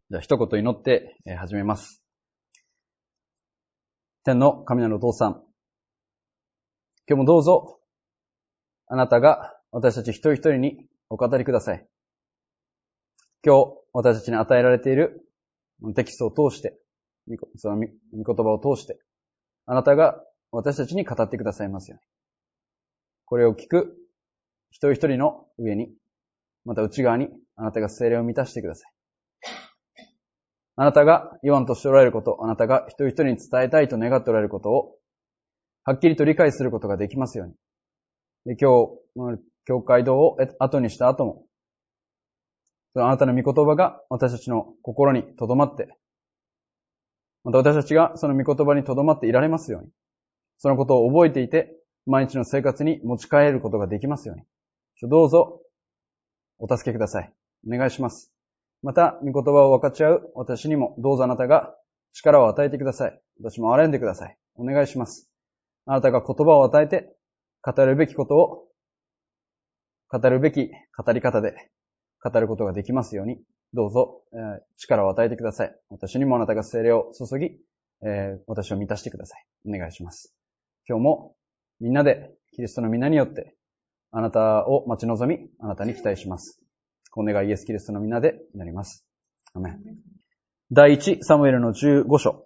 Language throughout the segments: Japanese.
じゃあ一言祈って始めます。天の神なるお父さん、今日もどうぞあなたが私たち一人一人にお語りください。今日私たちに与えられているテキストを通して、その御言葉を通して、あなたが私たちに語ってくださいますように。これを聞く一人一人の上に、また内側にあなたが聖霊を満たしてください。あなたが言わんとしておられること、あなたが一人一人に伝えたいと願っておられることを、はっきりと理解することができますように。で今日、教会堂を後にした後も、あなたの御言葉が私たちの心に留まって、また私たちがその御言葉に留まっていられますように。そのことを覚えていて、毎日の生活に持ち帰ることができますように。どうぞ、お助けください。お願いします。また、御言葉を分かち合う私にも、どうぞあなたが力を与えてください。私も憐れんでください。お願いします。あなたが言葉を与えて、語るべきことを、語るべき語り方で語ることができますように、どうぞ、力を与えてください。私にもあなたが聖霊を注ぎ、私を満たしてください。お願いします。今日もみんなでキリストの皆によって、あなたを待ち望み、あなたに期待します。お願いイエスキリストの皆で祈ります。アメン。第1サムエルの15章。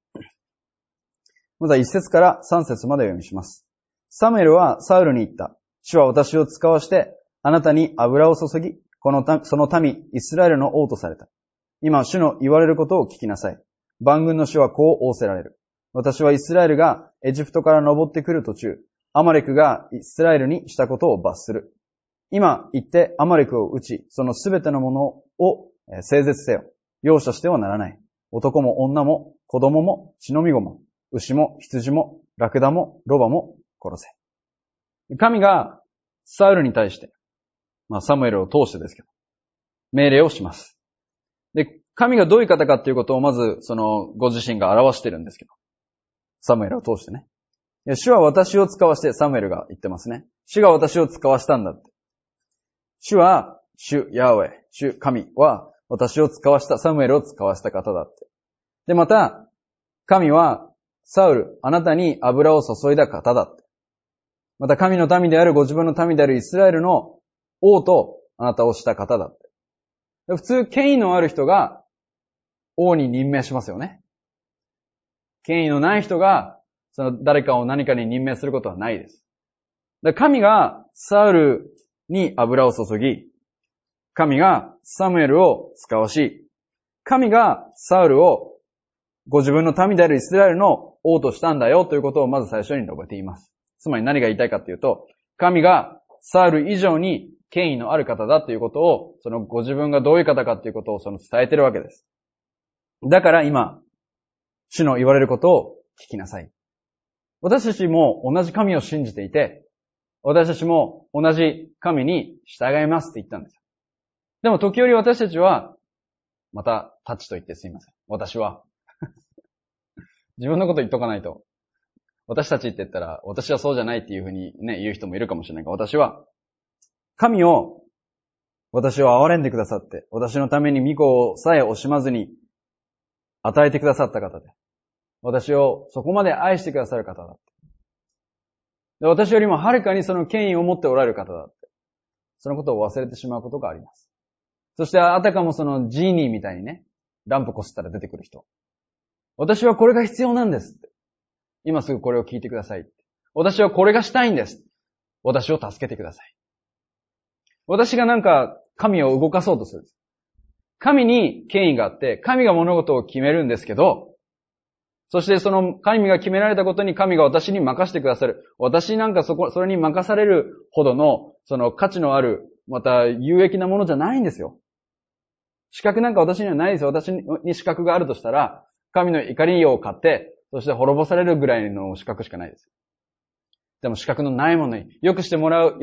まずは1節から3節までお読みします。サムエルはサウルに言った。主は私を使わして、あなたに油を注ぎ、その民、イスラエルの王とされた。今、主の言われることを聞きなさい。万軍の主はこう仰せられる。私はイスラエルがエジプトから登ってくる途中、アマレクがイスラエルにしたことを罰する。今行ってアマレクを撃ち、そのすべてのものを整絶せよ。容赦してはならない。男も女も子供も血のみ子も牛も羊もラクダもロバも殺せ。神がサウルに対して、サムエルを通してですけど、命令をします。で、神がどういう方かっていうことをまずご自身が表してるんですけど、サムエルを通してね。主は私を使わしてサムエルが言ってますね。主が私を使わしたんだって。主は、主ヤーウェ、主神は私を使わした、サムエルを使わした方だって。で、また、神はサウル、あなたに油を注いだ方だって。また神の民であるご自分の民であるイスラエルの王とあなたをした方だって。普通、権威のある人が王に任命しますよね。権威のない人が誰かを何かに任命することはないです。神がサウルに油を注ぎ、神がサムエルを使わし、神がサウルをご自分の民であるイスラエルの王としたんだよということをまず最初に述べています。つまり何が言いたいかというと、神がサウル以上に権威のある方だということを、ご自分がどういう方かということを伝えているわけです。だから今、主の言われることを聞きなさい。私たちも同じ神を信じていて、私たちも同じ神に従いますって言ったんですよ。でも時折私たちは、またタッチと言ってすいません。私は。自分のこと言っとかないと。私たちって言ったら、私はそうじゃないっていうふうにね、言う人もいるかもしれないが、私は、神を、私を憐れんでくださって、私のために御子をさえ惜しまずに与えてくださった方で、私をそこまで愛してくださる方だって。で、私よりもはるかにその権威を持っておられる方だって。そのことを忘れてしまうことがあります。そしてあたかもジーニーみたいにね、ランプこすったら出てくる人。私はこれが必要なんですって。今すぐこれを聞いてくださいって。私はこれがしたいんです。私を助けてください。私が神を動かそうとする。神に権威があって、神が物事を決めるんですけど、そして神が決められたことに神が私に任せてくださる。私それに任されるほどの、価値のある、また有益なものじゃないんですよ。資格なんか私にはないですよ。私に資格があるとしたら、神の怒りを買って、そして滅ぼされるぐらいの資格しかないです。でも資格のないものに、良くしてもらう、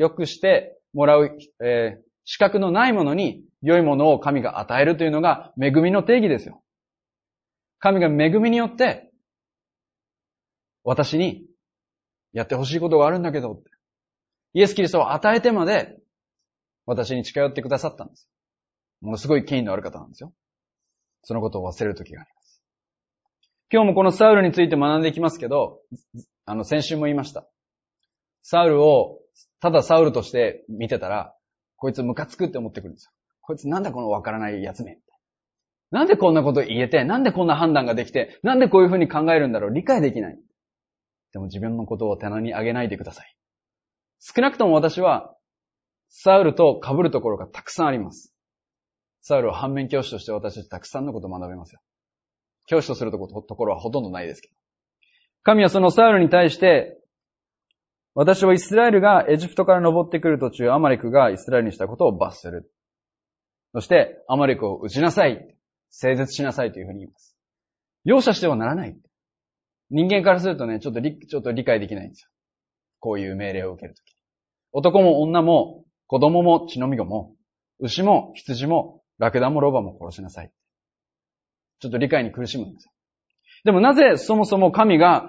資格のないものに良いものを神が与えるというのが恵みの定義ですよ。神が恵みによって、私にやってほしいことがあるんだけど、イエス・キリストを与えてまで私に近寄ってくださったんです。ものすごい権威のある方なんですよ。 そのことを忘れる時があります。今日もこのサウルについて学んでいきますけど、先週も言いました。サウルを、ただサウルとして見てたら、こいつムカつくって思ってくるんですよ。こいつなんだこのわからないやつめ。なんでこんなこと言えて、なんでこんな判断ができて、なんでこういうふうに考えるんだろう、理解できない。でも自分のことを棚にあげないでください。少なくとも私は、サウルと被るところがたくさんあります。サウルは反面教師として私たちたくさんのことを学べますよ。教師とするところはほとんどないですけど。神はそのサウルに対して、私はイスラエルがエジプトから登ってくる途中、アマレクがイスラエルにしたことを罰する。そして、アマレクを撃ちなさい。整絶しなさいというふうに言います。容赦してはならない。人間からするとね、ちょっと理解できないんですよ。こういう命令を受けるとき。男も女も、子供も血のみ子も、牛も羊も、ラクダもロバも殺しなさい。ちょっと理解に苦しむんですよ。でもなぜそもそも神が、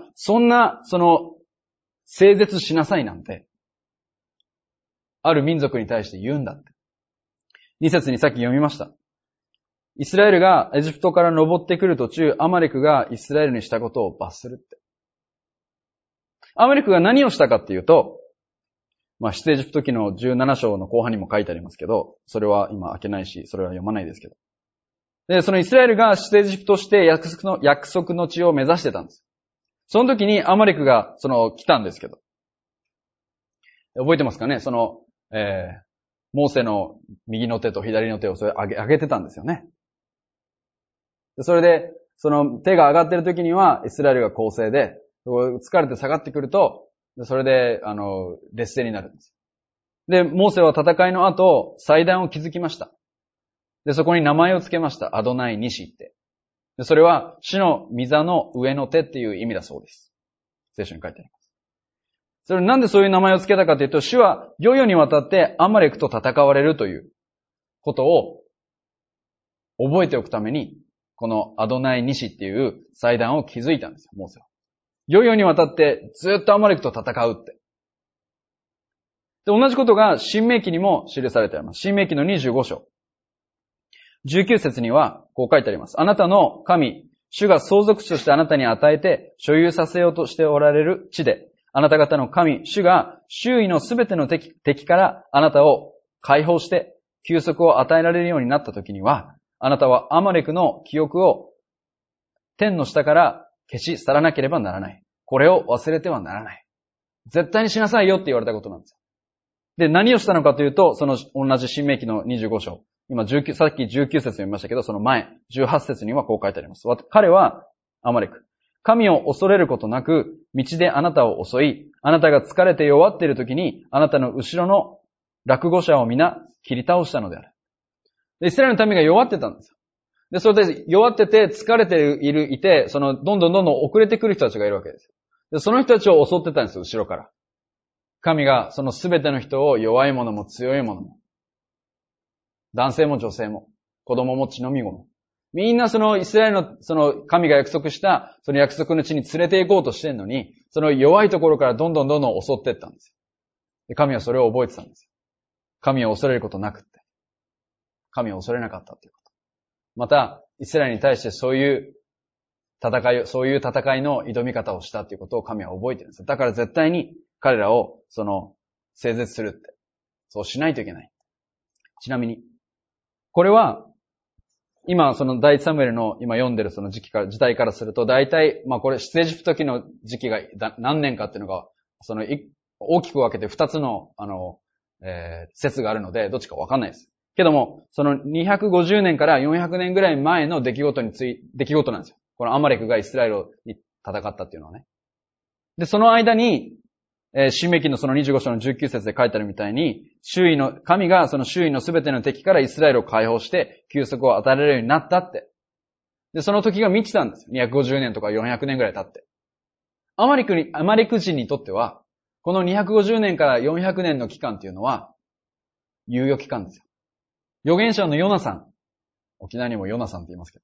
整絶しなさいなんて、ある民族に対して言うんだって。2節にさっき読みました。イスラエルがエジプトから登ってくる途中、アマレクがイスラエルにしたことを罰するって。アマレクが何をしたかっていうと、出エジプト記の17章の後半にも書いてありますけど、それは今開けないし、それは読まないですけど。で、そのイスラエルが出エジプトとして約束の地を目指してたんです。その時にアマレクが、来たんですけど。覚えてますかね？モーセの右の手と左の手を上げてたんですよね。それで、その手が上がってる時には、イスラエルが攻勢で、疲れて下がってくると、それで、劣勢になるんです。で、モーセは戦いの後、祭壇を築きました。で、そこに名前を付けました。アドナイニシって。で、それは、主の御座の上の手っていう意味だそうです。聖書に書いてあります。それなんでそういう名前を付けたかというと、主は世々にわたってアマレクと戦われるということを覚えておくために、このアドナイニシっていう祭壇を築いたんですよ、モーセは。世々にわたってずっとアマレクと戦うって。で、同じことが新明記にも記されてあります。新明記の25章。19節にはこう書いてあります。あなたの神、主が相続地としてあなたに与えて所有させようとしておられる地で、あなた方の神、主が周囲のすべての敵からあなたを解放して休息を与えられるようになった時には、あなたはアマレクの記憶を天の下から消し去らなければならない。これを忘れてはならない。絶対にしなさいよって言われたことなんですよ。で、何をしたのかというと、その同じ新明記の25章。今さっき19節読みましたけど、その前、18節にはこう書いてあります。彼は、アマレク。神を恐れることなく、道であなたを襲い、あなたが疲れて弱っている時に、あなたの後ろの落語者を皆切り倒したのである。で、イスラエルの民が弱ってたんですよ。で、それで弱ってて疲れていて、どんどん遅れてくる人たちがいるわけですよ。で、その人たちを襲ってたんですよ、後ろから。神がそのすべての人を弱い者も強い者も、男性も女性も、子供も血のみ子も、みんなイスラエルの神が約束したその約束の地に連れて行こうとしてんのに、その弱いところからどんどん襲っていったんですよ。で、神はそれを覚えてたんですよ。神を恐れることなくって。神を恐れなかったということ。また、イスラエルに対してそういう戦いの挑み方をしたということを神は覚えてるんですよ。だから絶対に彼らを整絶するって。そうしないといけない。ちなみに、これは、今第一サムエルの今読んでる時代からすると、大体、これ出エジプト期の時期が何年かっていうのが、大きく分けて2つの、説があるので、どっちかわかんないです。けども、250年から400年ぐらい前の出来事なんですよ。このアマレクがイスラエルに戦ったっていうのはね。で、その間に、新明記の25章の19節で書いてあるみたいに、神が周囲のすべての敵からイスラエルを解放して、休息を与えられるようになったって。で、その時が満ちたんですよ。250年とか400年ぐらい経って。アマレク人にとっては、この250年から400年の期間っていうのは、猶予期間ですよ。預言者のヨナさん。沖縄にもヨナさんって言いますけど。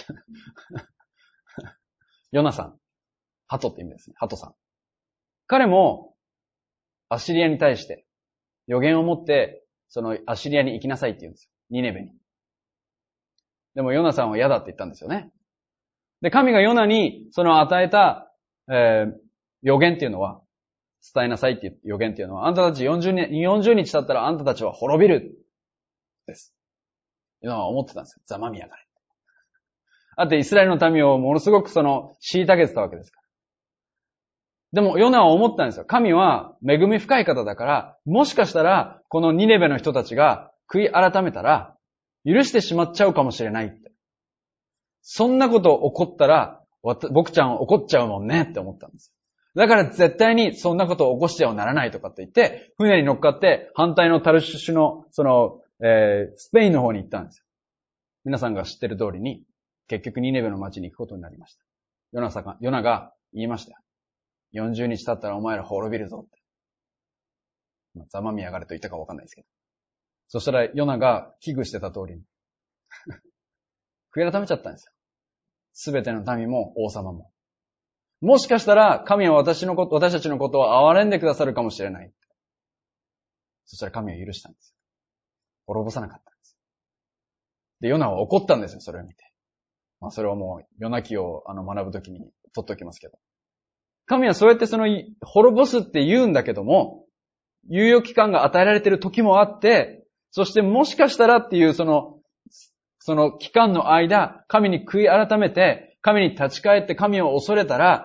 ヨナさん。鳩って意味ですね。鳩さん。彼も、アシリアに対して、予言を持って、アシリアに行きなさいって言うんですよ。ニネベに。 でもヨナさんは嫌だって言ったんですよね。で、神がヨナにその与えた、予言っていうのは、伝えなさいっていう予言っていうのは、あんたたち40日経ったらあんたたちは滅びる。です。ヨナは思ってたんですよ。ざまみやがれ。だってイスラエルの民をものすごく虐げてたわけですから。でもヨナは思ったんですよ。神は恵み深い方だから、もしかしたらこのニネベの人たちが悔い改めたら、許してしまっちゃうかもしれないって。そんなこと起こったら、僕ちゃん怒っちゃうもんねって思ったんです。だから絶対にそんなことを起こしてはならないとかって言って、船に乗っかって反対のタルシュシュの、スペインの方に行ったんですよ。皆さんが知ってる通りに、結局ニネベの町に行くことになりました。ヨナが言いましたよ。40日経ったらお前ら滅びるぞって。ざまみやがれと言ったかわかんないですけど。そしたらヨナが危惧してた通りに。悔い改めちゃったんですよ。すべての民も王様も。もしかしたら神は私たちのことを憐れんでくださるかもしれない。そしたら神は許したんですよ。滅ぼさなかったんです。で、ヨナは怒ったんですよ、それを見て。それはもう、ヨナ記を学ぶときに取っておきますけど。神はそうやって滅ぼすって言うんだけども、猶予期間が与えられている時もあって、そしてもしかしたらっていうその期間の間、神に悔い改めて、神に立ち返って神を恐れたら、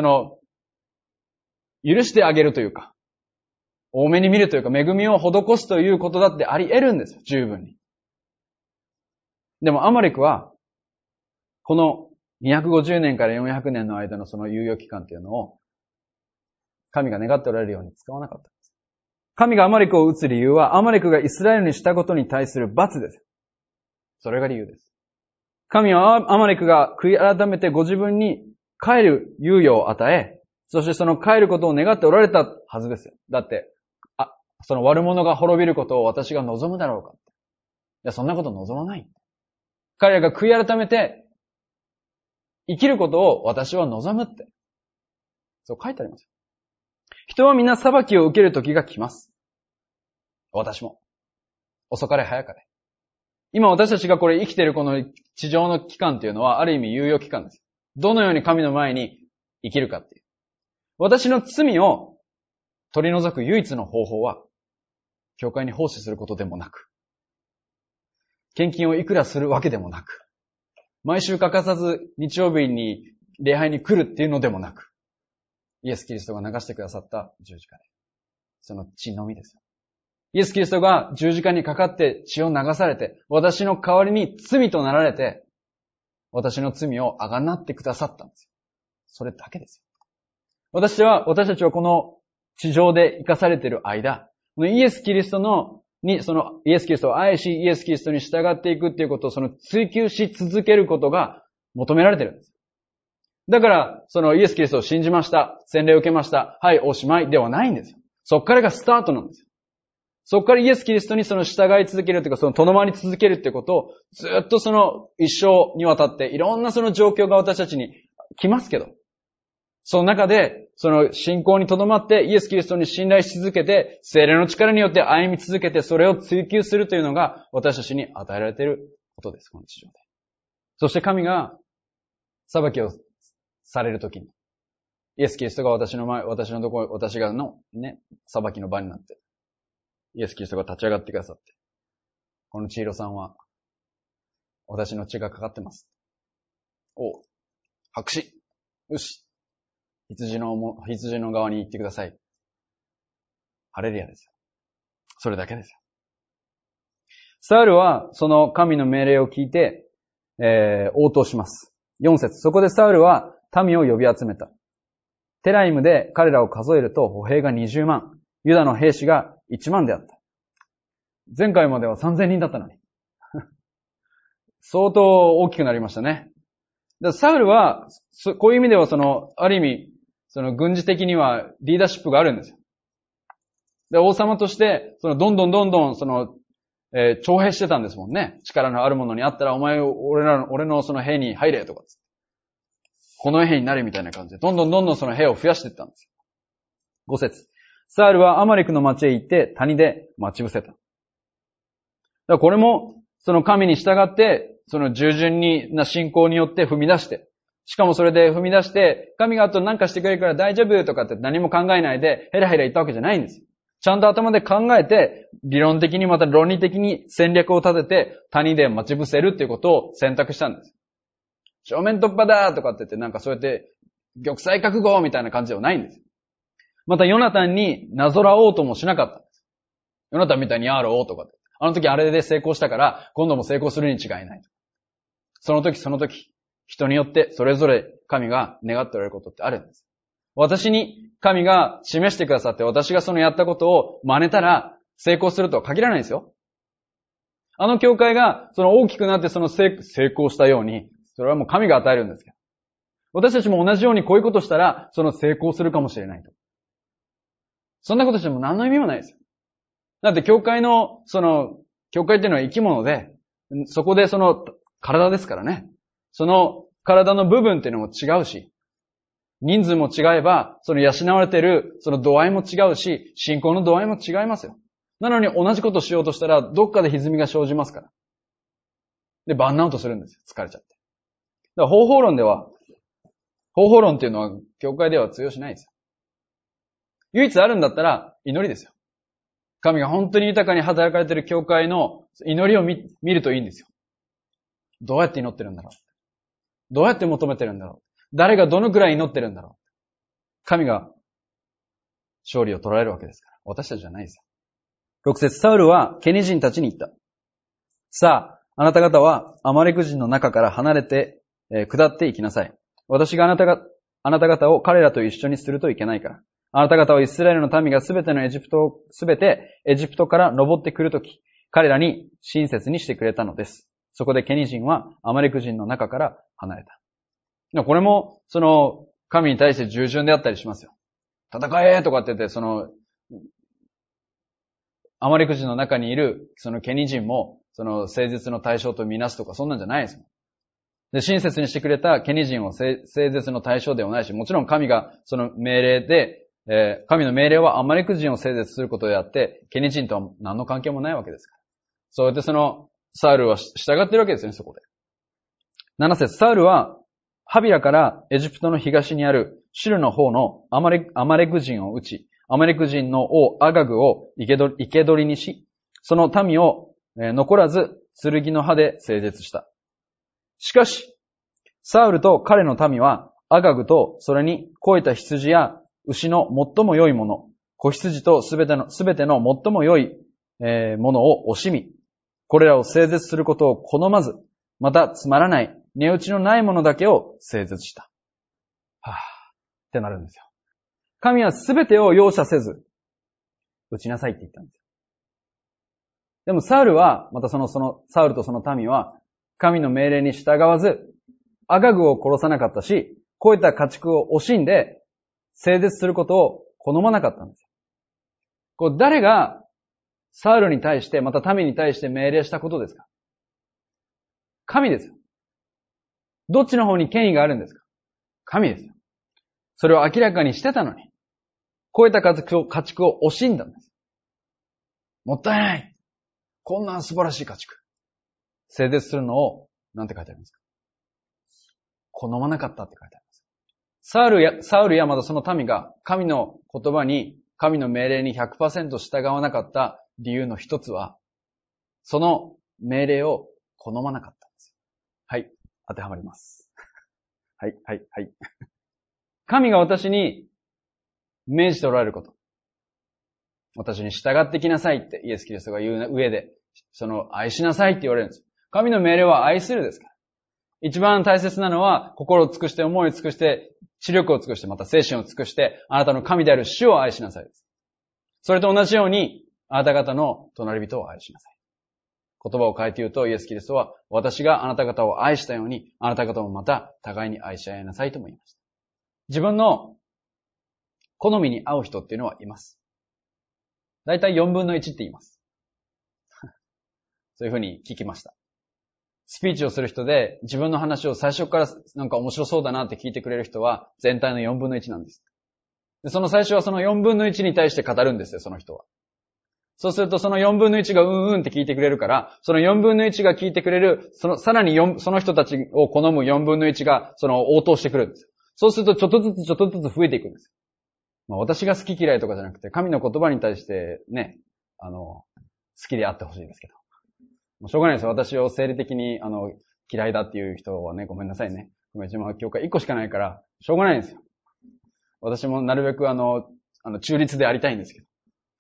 許してあげるというか、多めに見るというか、恵みを施すということだってあり得るんですよ、十分に。でもアマレクは、この250年から400年の間のその猶予期間というのを、神が願っておられるように使わなかったんです。神がアマレクを撃つ理由は、アマレクがイスラエルにしたことに対する罰です。それが理由です。神はアマレクが悔い改めてご自分に帰る猶予を与え、そしてその帰ることを願っておられたはずですよ。だって、その悪者が滅びることを私が望むだろうか。いや、そんなこと望まない。彼らが悔い改めて、生きることを私は望むって。そう書いてありますよ。人は皆裁きを受ける時が来ます。私も。遅かれ早かれ。今私たちがこれ生きているこの地上の期間っていうのはある意味猶予期間です。どのように神の前に生きるかっていう。私の罪を取り除く唯一の方法は、教会に奉仕することでもなく、献金をいくらするわけでもなく、毎週欠かさず日曜日に礼拝に来るっていうのでもなく、イエス・キリストが流してくださった十字架で。その血のみですよ。イエス・キリストが十字架にかかって血を流されて、私の代わりに罪となられて、私の罪をあがなってくださったんですよ。それだけですよ。私たちはこの地上で生かされている間、イエス・キリストイエス・キリストを愛し、イエス・キリストに従っていくっていうことを追求し続けることが求められているんです。だから、イエス・キリストを信じました。洗礼を受けました。はい、おしまいではないんですよ。そっからがスタートなんですよ。そっからイエス・キリストに従い続けるというか、とどまり続けるっていうことを、ずっと一生にわたっていろんな状況が私たちに来ますけど、その中で、信仰にとどまってイエス・キリストに信頼し続けて、聖霊の力によって歩み続けて、それを追求するというのが私たちに与えられていることです、この地上で。そして神が裁きをされるときに、イエス・キリストが私が裁きの場になって、イエス・キリストが立ち上がってくださって、この千尋さんは、私の血がかかってます。おう、白紙。よし。羊の側に行ってください。ハレルヤですよ。それだけですよ。サウルは、その神の命令を聞いて、応答します。4節。そこでサウルは民を呼び集めた。テライムで彼らを数えると歩兵が20万、ユダの兵士が1万であった。前回までは3000人だったのに。相当大きくなりましたね。サウルは、こういう意味ではある意味、軍事的にはリーダーシップがあるんですよ。で、王様として、どんどん徴兵してたんですもんね。力のあるものにあったら、お前、俺の兵に入れとか。この兵になれみたいな感じで、どんどんその兵を増やしていったんですよ。5節。サウルはアマレクの町へ行って谷で待ち伏せた。だからこれも、その神に従って、 その従順な信仰によって踏み出して、しかもそれで踏み出して、神があと何かしてくれるから大丈夫とかって何も考えないで、ヘラヘラ言ったわけじゃないんですよ。ちゃんと頭で考えて、理論的にまた論理的に戦略を立てて、谷で待ち伏せるっていうことを選択したんです。正面突破だとかって言って、なんかそうやって、玉砕覚悟みたいな感じではないんです。またヨナタンになぞらおうともしなかったんです。ヨナタンみたいにやろうとかって。あの時あれで成功したから、今度も成功するに違いない。その時その時、人によってそれぞれ神が願っておられることってあるんです。私に神が示してくださって、私がそのやったことを真似たら成功するとは限らないですよ。あの教会がその大きくなってその成功したように、それはもう神が与えるんですけど。私たちも同じようにこういうことしたら、その成功するかもしれないと。そんなことしても何の意味もないですよ。だって教会っていうのは生き物で、そこでその体ですからね。その体の部分っていうのも違うし、人数も違えば、その養われているその度合いも違うし、信仰の度合いも違いますよ。なのに同じことをしようとしたら、どっかで歪みが生じますから。で、バーンアウトするんですよ。疲れちゃって。だから方法論っていうのは、教会では通用しないですよ。唯一あるんだったら、祈りですよ。神が本当に豊かに働かれている教会の祈りを見るといいんですよ。どうやって祈ってるんだろう。どうやって求めてるんだろう。誰がどのくらい祈ってるんだろう。神が勝利を取られるわけですから。私たちじゃないですよ。6節、サウルはケニ人たちに言った。さあ、あなた方はアマレク人の中から離れて、下っていきなさい。私があなた方を彼らと一緒にするといけないから。あなた方はイスラエルの民がすべてエジプトから登ってくるとき、彼らに親切にしてくれたのです。そこでケニ人はアマレク人の中から離れた。これも、神に対して従順であったりしますよ。戦えとかって言って、アマレク人の中にいる、ケニ人も、誠実の対象とみなすとか、そんなんじゃないですもん。で、親切にしてくれたケニ人は誠実の対象ではないし、もちろん神が命令で、神の命令はアマレク人を誠実することであって、ケニ人とは何の関係もないわけですから。そうやってサウルは従ってるわけですよね、そこで。7節、サウルは、ハビラからエジプトの東にあるシルの方のアマレク人を撃ち、アマレク人の王アガグを生け捕りにし、その民を残らず剣の刃で整絶した。しかし、サウルと彼の民はアガグとそれに肥えた羊や牛の最も良いもの、子羊とすべての最も良いものを惜しみ、これらを整絶することを好まず、またつまらない、値打ちのないものだけを整絶した。ってなるんですよ。神はすべてを容赦せず、打ちなさいって言ったんですよ。でもサウルは、またサウルとその民は、神の命令に従わず、アガグを殺さなかったし、こういった家畜を惜しんで、整絶することを好まなかったんですよ。誰が、サウルに対して、また民に対して命令したことですか？神ですよ。どっちの方に権威があるんですか？神ですよ。それを明らかにしてたのに、こういった家畜を惜しんだんです。もったいない。こんな素晴らしい家畜。整絶するのを、なんて書いてありますか？好まなかったって書いてあります。サウルやまたその民が神の言葉に、神の命令に 100% 従わなかった理由の一つは、その命令を好まなかったんです。はい。当てはまります。はい。神が私に命じておられること。私に従ってきなさいってイエス・キリストが言う上で、愛しなさいって言われるんです。神の命令は愛するですから。一番大切なのは、心を尽くして、思いを尽くして、知力を尽くして、また精神を尽くして、あなたの神である主を愛しなさいです。それと同じように、あなた方の隣人を愛しなさい。言葉を変えて言うと、イエス・キリストは、私があなた方を愛したように、あなた方もまた互いに愛し合いなさいとも言いました。自分の好みに合う人っていうのはいます。だいたい4分の1って言います。そういうふうに聞きました。スピーチをする人で自分の話を最初からなんか面白そうだなって聞いてくれる人は全体の4分の1なんです。でその最初はその4分の1に対して語るんですよ、その人は。 そうするとその4分の1がうんうんって聞いてくれるから、その4分の1が聞いてくれる、さらにその人たちを好む4分の1が応答してくるんですよ。そうするとちょっとずつ増えていくんですよ。私が好き嫌いとかじゃなくて、神の言葉に対してね、好きであってほしいですけど。もうしょうがないですよ。私を生理的に、嫌いだっていう人はね、ごめんなさいね。自分は教会1個しかないから、しょうがないんですよ。私もなるべく中立でありたいんですけど。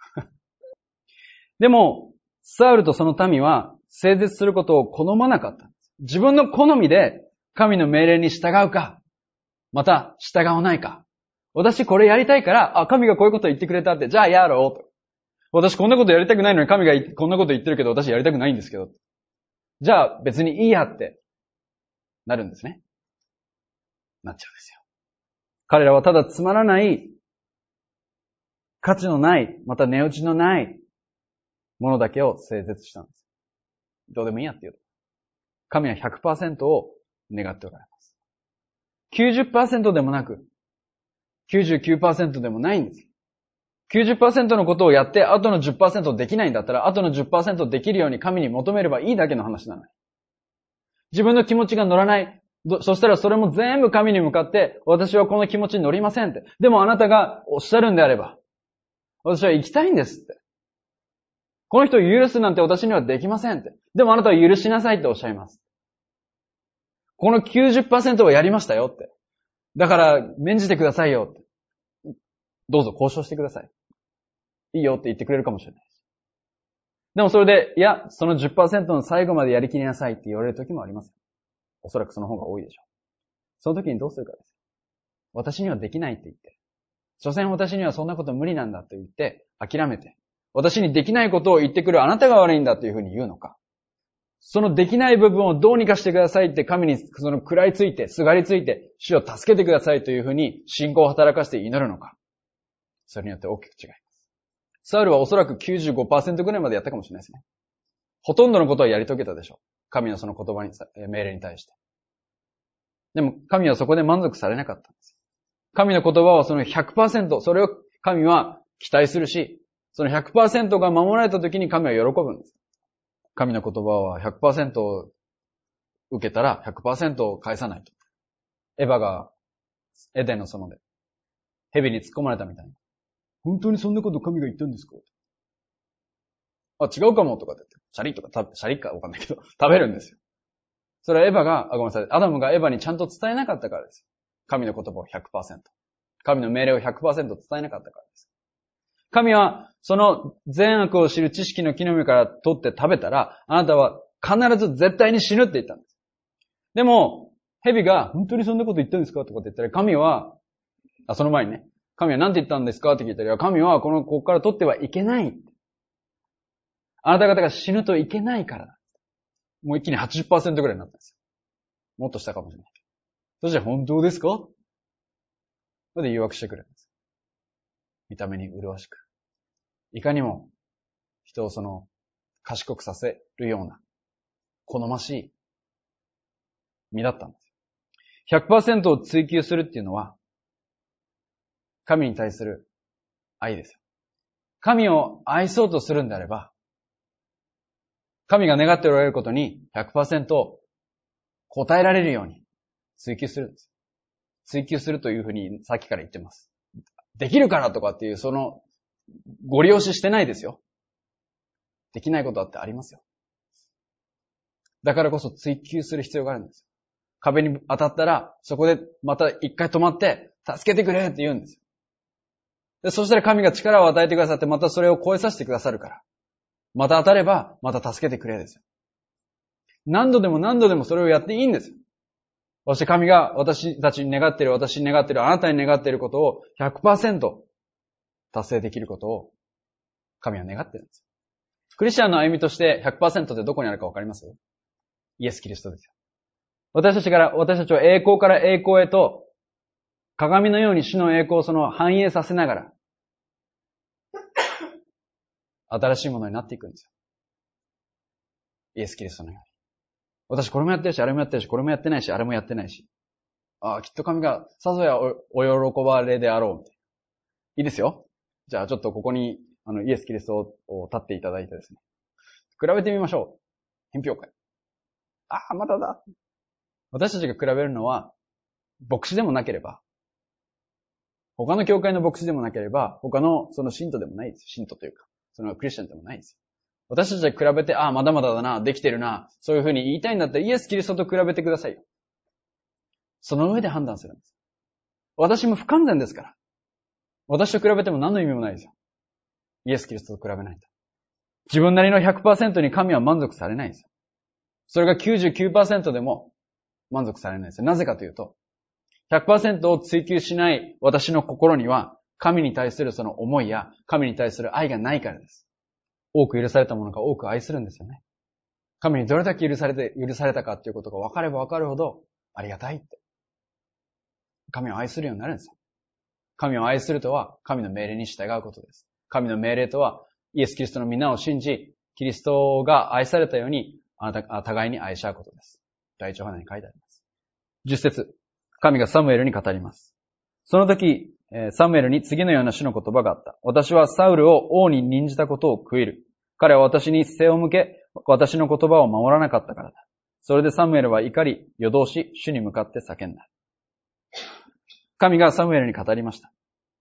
でも、サウルとその民は、聖絶することを好まなかった。自分の好みで、神の命令に従うか、また、従わないか。私これやりたいから、神がこういうこと言ってくれたって、じゃあやろうと。私こんなことやりたくないのに神がこんなこと言ってるけど、私やりたくないんですけど。じゃあ別にいいやって、なるんですね。なっちゃうんですよ。彼らはただつまらない、価値のない、また値打ちのないものだけを聖絶したんです。どうでもいいやっていう。神は 100% を願っておられます。90% でもなく、99% でもないんです。90% のことをやって、あとの 10% できないんだったら、あとの 10% できるように神に求めればいいだけの話なのに。自分の気持ちが乗らない。そしたらそれも全部神に向かって、私はこの気持ちに乗りませんって。でもあなたがおっしゃるんであれば、私は生きたいんですって。この人を許すなんて私にはできませんって。でもあなたは許しなさいっておっしゃいます。この 90% をやりましたよって。だから免じてくださいよって。どうぞ交渉してください。いいよって言ってくれるかもしれない。でもそれで、いや、その 10% の最後までやりきりなさいって言われる時もあります。おそらくその方が多いでしょう。その時にどうするかです。私にはできないって言って。所詮私にはそんなこと無理なんだって言って、諦めて。私にできないことを言ってくるあなたが悪いんだというふうに言うのか。そのできない部分をどうにかしてくださいって神に食らいついて、すがりついて、主を助けてくださいというふうに信仰を働かせて祈るのか。それによって大きく違います。サウルはおそらく 95% ぐらいまでやったかもしれないですね。ほとんどのことはやり遂げたでしょう。神のその言葉に、命令に対して。でも神はそこで満足されなかったんです。神の言葉はその 100%、それを神は期待するし、その 100% が守られた時に神は喜ぶんです。神の言葉は 100% を受けたら 100% を返さないと。エヴァがエデンの園で蛇に突っ込まれたみたいに。本当にそんなこと神が言ったんですか？違うかもとかって言って、シャリかわかんないけど、食べるんですよ。それはエヴァが、ごめんなさい、アダムがエヴァにちゃんと伝えなかったからです。神の言葉を 100%。神の命令を 100% 伝えなかったからです。神は、その善悪を知る知識の木の実から取って食べたら、あなたは必ず絶対に死ぬって言ったんです。でも、蛇が、本当にそんなこと言ったんですかとかって言ったら、神は、その前にね、神は何て言ったんですかって聞いたら、神はここから取ってはいけない。あなた方が死ぬといけないからだ。もう一気に 80% ぐらいになったんですよ。もっとしたかもしれない。そして本当ですか？それで誘惑してくるんです。見た目に麗しく。いかにも人を賢くさせるような、好ましい身だったんですよ。100% を追求するっていうのは、神に対する愛ですよ。神を愛そうとするんであれば、神が願っておられることに 100% 答えられるように追求するんです。追求するというふうにさっきから言ってます。できるからとかっていうご利用ししてないですよ。できないことだってありますよ。だからこそ追求する必要があるんです。壁に当たったら、そこでまた一回止まって、助けてくれって言うんですよ。で、そしたら神が力を与えてくださって、またそれを超えさせてくださるから。また当たれば、また助けてくれですよ。何度でもそれをやっていいんですよ。そして神が私たちに願っている、私に願っている、あなたに願っていることを 100% 達成できることを神は願っているんです。クリスチャンの歩みとして 100% ってどこにあるかわかります？イエス・キリストですよ。私たちは栄光から栄光へと、鏡のように主の栄光を反映させながら、新しいものになっていくんですよ。イエス・キリストのように。私これもやってるし、あれもやってるし、これもやってないし、あれもやってないし。きっと神がさぞやお喜ばれであろう。いいですよ。じゃあちょっとここにイエス・キリストを立っていただいてですね、比べてみましょう。品評会。まただ。私たちが比べるのは、牧師でもなければ、他の教会の牧師でもなければ、他のその信徒でもないですよ。信徒というか、そのクリスチャンでもないですよ。私たちが比べて、まだまだだな、できてるな、そういうふうに言いたいんだったら、イエス・キリストと比べてくださいよ。その上で判断するんです。私も不完全ですから。私と比べても何の意味もないですよ。イエス・キリストと比べないと。自分なりの 100% に神は満足されないんですよ。それが 99% でも満足されないんですよ。なぜかというと、100% を追求しない私の心には、神に対するその思いや、神に対する愛がないからです。多く許されたものが多く愛するんですよね。神にどれだけ許されたかっていうことが分かれば分かるほど、ありがたいって。神を愛するようになるんですよ。神を愛するとは、神の命令に従うことです。神の命令とは、イエス・キリストの皆を信じ、キリストが愛されたように、互いに愛し合うことです。第一ヨハネに書いてあります。10節、神がサムエルに語ります。その時、サムエルに次のような主の言葉があった。私はサウルを王に任じたことを悔いる。彼は私に背を向け、私の言葉を守らなかったからだ。それでサムエルは怒り、夜通し、主に向かって叫んだ。神がサムエルに語りました。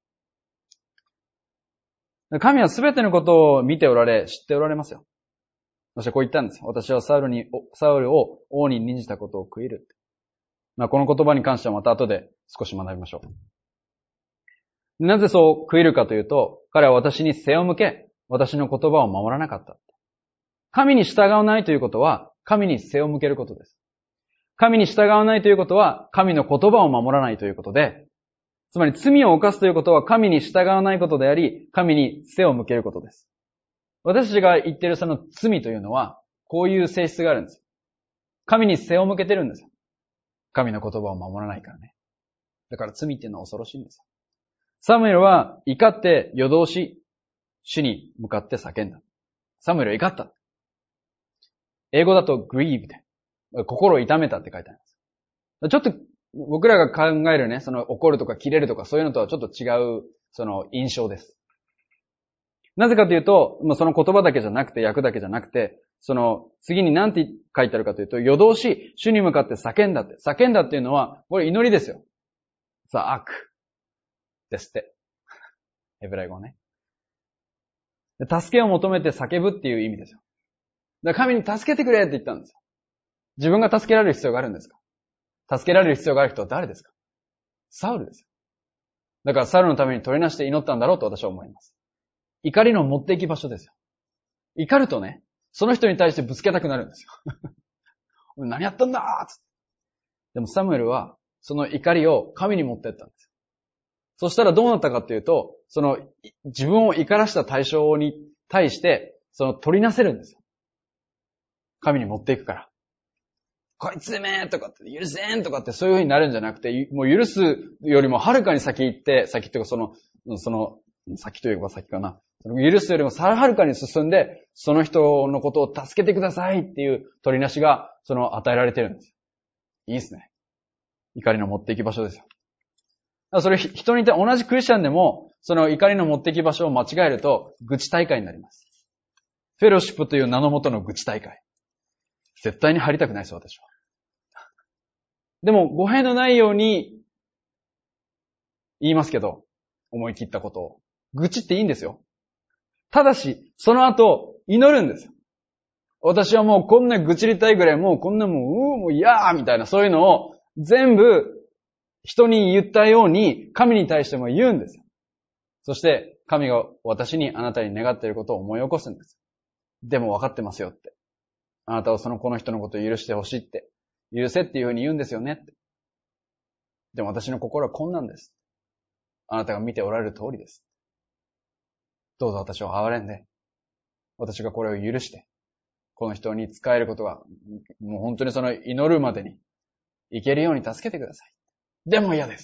神はすべてのことを見ておられ、知っておられますよ。そしてこう言ったんです。私はサウルを王に任じたことを悔いる。この言葉に関してはまた後で少し学びましょう。なぜそう悔いるかというと、彼は私に背を向け、私の言葉を守らなかった。神に従わないということは、神に背を向けることです。神に従わないということは、神の言葉を守らないということで、つまり罪を犯すということは神に従わないことであり、神に背を向けることです。私たちが言っているその罪というのは、こういう性質があるんです。神に背を向けてるんですよ。神の言葉を守らないからね。だから罪っていうのは恐ろしいんです。サムエルは怒って夜通し、主に向かって叫んだ。サムエルは怒った。英語だと grieved。心を痛めたって書いてあります。ちょっと僕らが考えるね、その怒るとか切れるとかそういうのとはちょっと違う、その印象です。なぜかというと、その言葉だけじゃなくて、訳だけじゃなくて、その次に何て書いてあるかというと、夜通し主に向かって叫んだって。叫んだっていうのは、これ祈りですよ。さあ、アクですって。ヘブライ語ね。助けを求めて叫ぶっていう意味ですよ。だから神に助けてくれって言ったんですよ。自分が助けられる必要があるんですか？助けられる必要がある人は誰ですか？サウルですよ。だからサウルのために取りなして祈ったんだろうと私は思います。怒りの持っていき場所ですよ。怒るとね、その人に対してぶつけたくなるんですよ。何やったんだーつって。でもサムエルはその怒りを神に持っていったんですよ。そしたらどうなったかっていうと、その自分を怒らした対象に対してその取りなせるんですよ。神に持っていくから。こいつめーとかって許せんとかってそういう風になるんじゃなくて、もう許すよりもはるかに先行って、先っていうかその先といえば先かな。許すよりもはるかに進んで、その人のことを助けてくださいっていう取りなしが、与えられてるんです。いいですね。怒りの持っていき場所ですよ。それ人にいて同じクリスチャンでも、その怒りの持っていき場所を間違えると、愚痴大会になります。フェローシップという名のもとの愚痴大会。絶対に入りたくないです、私は。でも、語弊のないように言いますけど、思い切ったことを。愚痴っていいんですよ。ただし、その後、祈るんですよ。私はもうこんな愚痴りたいぐらい、もうこんなもう嫌ーみたいな、そういうのを全部人に言ったように、神に対しても言うんですよ。そして、神が私にあなたに願っていることを思い起こすんです。でも分かってますよって。あなたはこの人のことを許してほしいって。許せっていうふうに言うんですよねって。でも私の心はこんなんです。あなたが見ておられる通りです。どうぞ私を憐れんで、私がこれを許して、この人に仕えることが、もう本当に祈るまでに行けるように助けてください。でも嫌です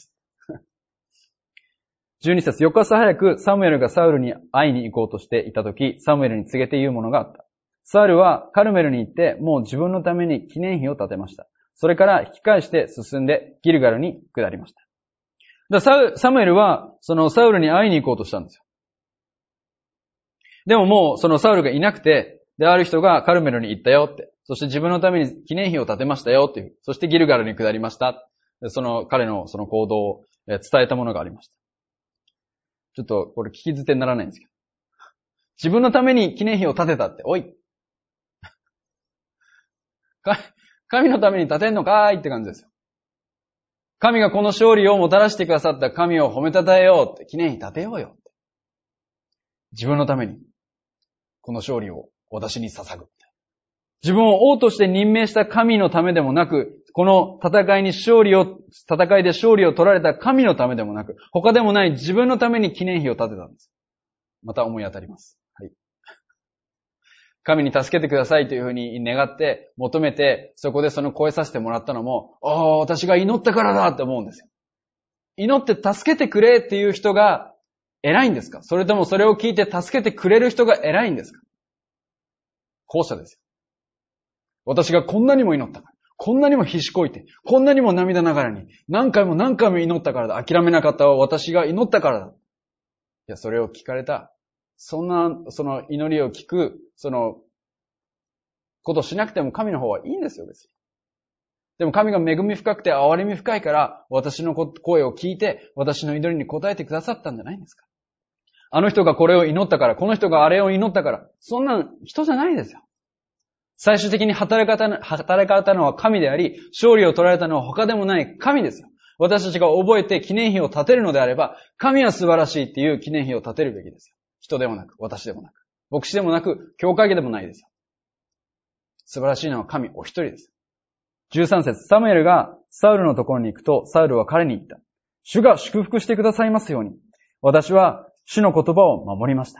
。12節、翌朝早くサムエルがサウルに会いに行こうとしていたとき、サムエルに告げて言うものがあった。サウルはカルメルに行って、もう自分のために記念碑を建てました。それから引き返して進んでギルガルに下りました。サムエルは、サウルに会いに行こうとしたんですよ。 でももうそのサウルがいなくて、で、ある人がカルメルに行ったよって。そして自分のために記念碑を建てましたよっていう。そしてギルガルに下りました。その彼のその行動を伝えたものがありました。ちょっとこれ聞き捨てにならないんですけど。自分のために記念碑を建てたって、おい。神のために建てんのかーいって感じですよ。神がこの勝利をもたらしてくださった神を褒めたたえようって、記念碑建てようよって。自分のために、この勝利を私に捧ぐ。自分を王として任命した神のためでもなく、この戦いで勝利を取られた神のためでもなく、他でもない自分のために記念碑を建てたんです。また思い当たります。はい。神に助けてくださいというふうに願って、求めて、そこでその声させてもらったのも、私が祈ったからだって思うんですよ。祈って助けてくれっていう人が偉いんですか？それともそれを聞いて助けてくれる人が偉いんですか？後者ですよ。私がこんなにも祈ったから、こんなにも必死こいて、こんなにも涙ながらに、何回も何回も祈ったからだ。諦めなかった私が祈ったからだ。いや、それを聞かれた。その祈りを聞く、ことしなくても神の方はいいんですよ、別に。でも神が恵み深くて憐れみ深いから、私の声を聞いて、私の祈りに応えてくださったんじゃないんですか。あの人がこれを祈ったから、この人があれを祈ったから、そんな人じゃないですよ。最終的に働かれたのは神であり、勝利を取られたのは他でもない神ですよ。私たちが覚えて記念碑を建てるのであれば、神は素晴らしいっていう記念碑を建てるべきですよ。人でもなく、私でもなく、牧師でもなく、教会でもないですよ。素晴らしいのは神お一人です。13節、サムエルがサウルのところに行くと、サウルは彼に言った。主が祝福してくださいますように。私は主の言葉を守りました。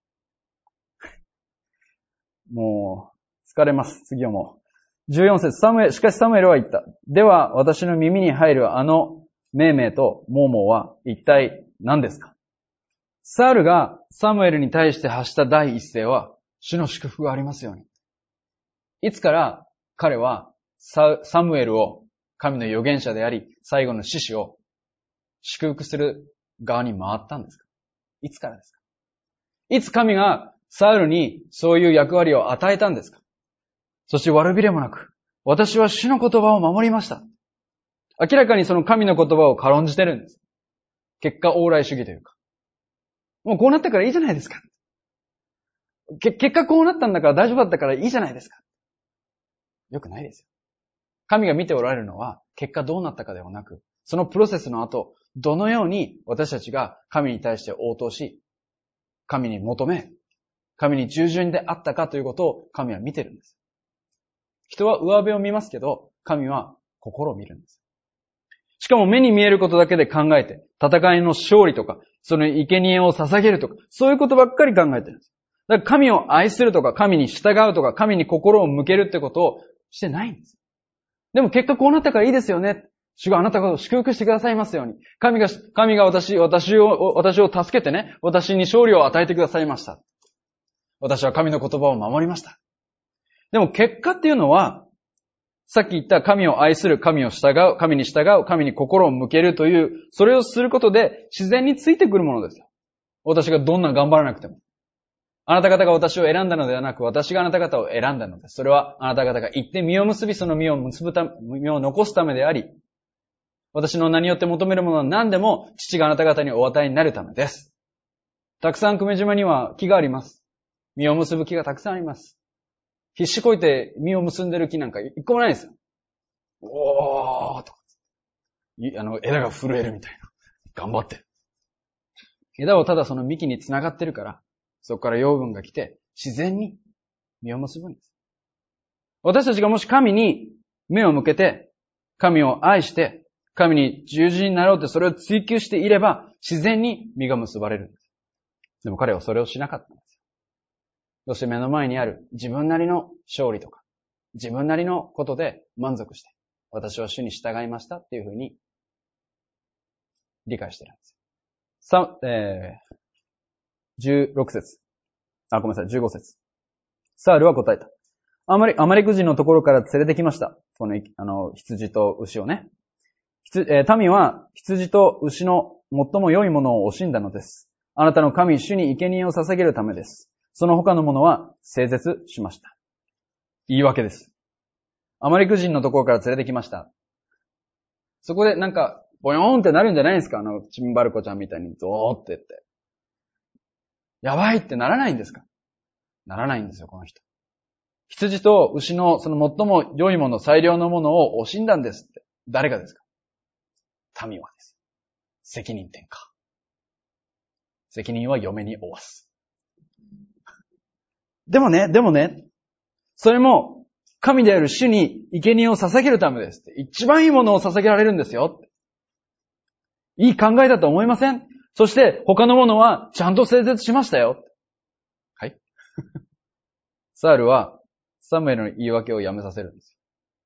もう、疲れます。次はもう。14節、しかしサムエルは言った。では、私の耳に入るあのメーメーとモーモーは一体何ですか？サウルがサムエルに対して発した第一声は、主の祝福がありますように。いつから彼はサムエルを神の預言者であり、最後の獅子を祝福する側に回ったんですか？いつからですか？いつ神がサウルにそういう役割を与えたんですか？そして悪びれもなく、私は主の言葉を守りました。明らかにその神の言葉を軽んじてるんです。結果往来主義というか。もうこうなったからいいじゃないですか。結果こうなったんだから大丈夫だったからいいじゃないですか。よくないですよ。神が見ておられるのは、結果どうなったかではなく、そのプロセスの後、どのように私たちが神に対して応答し、神に求め、神に従順であったかということを神は見てるんです。人は上辺を見ますけど、神は心を見るんです。しかも目に見えることだけで考えて、戦いの勝利とか、その生贄を捧げるとか、そういうことばっかり考えてるんです。だから神を愛するとか、神に従うとか、神に心を向けるってことをしてないんです。でも結果こうなったからいいですよね。主があなたを祝福してくださいますように。神が私を助けてね、私に勝利を与えてくださいました。私は神の言葉を守りました。でも結果っていうのは、さっき言った神を愛する、神に従う、神に心を向けるという、それをすることで自然についてくるものですよ。私がどんな頑張らなくても。あなた方が私を選んだのではなく、私があなた方を選んだのです。それはあなた方が行って実を結び、その実を残すためであり、私の名によって求めるものは何でも父があなた方にお与えになるためです。たくさん久米島には木があります。実を結ぶ木がたくさんあります。必死こいて実を結んでる木なんか一個もないですよ。おーとか。枝が震えるみたいな。頑張ってる。枝はただその幹に繋がってるから、そこから養分が来て、自然に実を結ぶんです。私たちがもし神に目を向けて、神を愛して、神に従順になろうってそれを追求していれば、自然に実が結ばれるんです。でも彼はそれをしなかったんです。そして目の前にある自分なりの勝利とか、自分なりのことで満足して、私は主に従いましたっていうふうに理解しているんです。15節。サウルは答えた。アマレク人のところから連れてきました。この、羊と牛をね。民は羊と牛の最も良いものを惜しんだのです。あなたの神、主に生贄を捧げるためです。 その他の者は整絶しました。言い訳です。アマレク人のところから連れてきました。そこでなんか、ボヨーンってなるんじゃないですか？チンバルコちゃんみたいにゾーって言って。やばいってならないんですか？ならないんですよ、この人。羊と牛のその最も良いもの、最良のものを惜しんだんですって。誰がですか？民はです。責任転嫁。責任は嫁に負わす。でもね、それも神である主に生贄を捧げるためですって。一番いいものを捧げられるんですよって。いい考えだと思いません？そして他のものはちゃんと整絶しましたよ。はい。サウルはサムエルの言い訳をやめさせるんです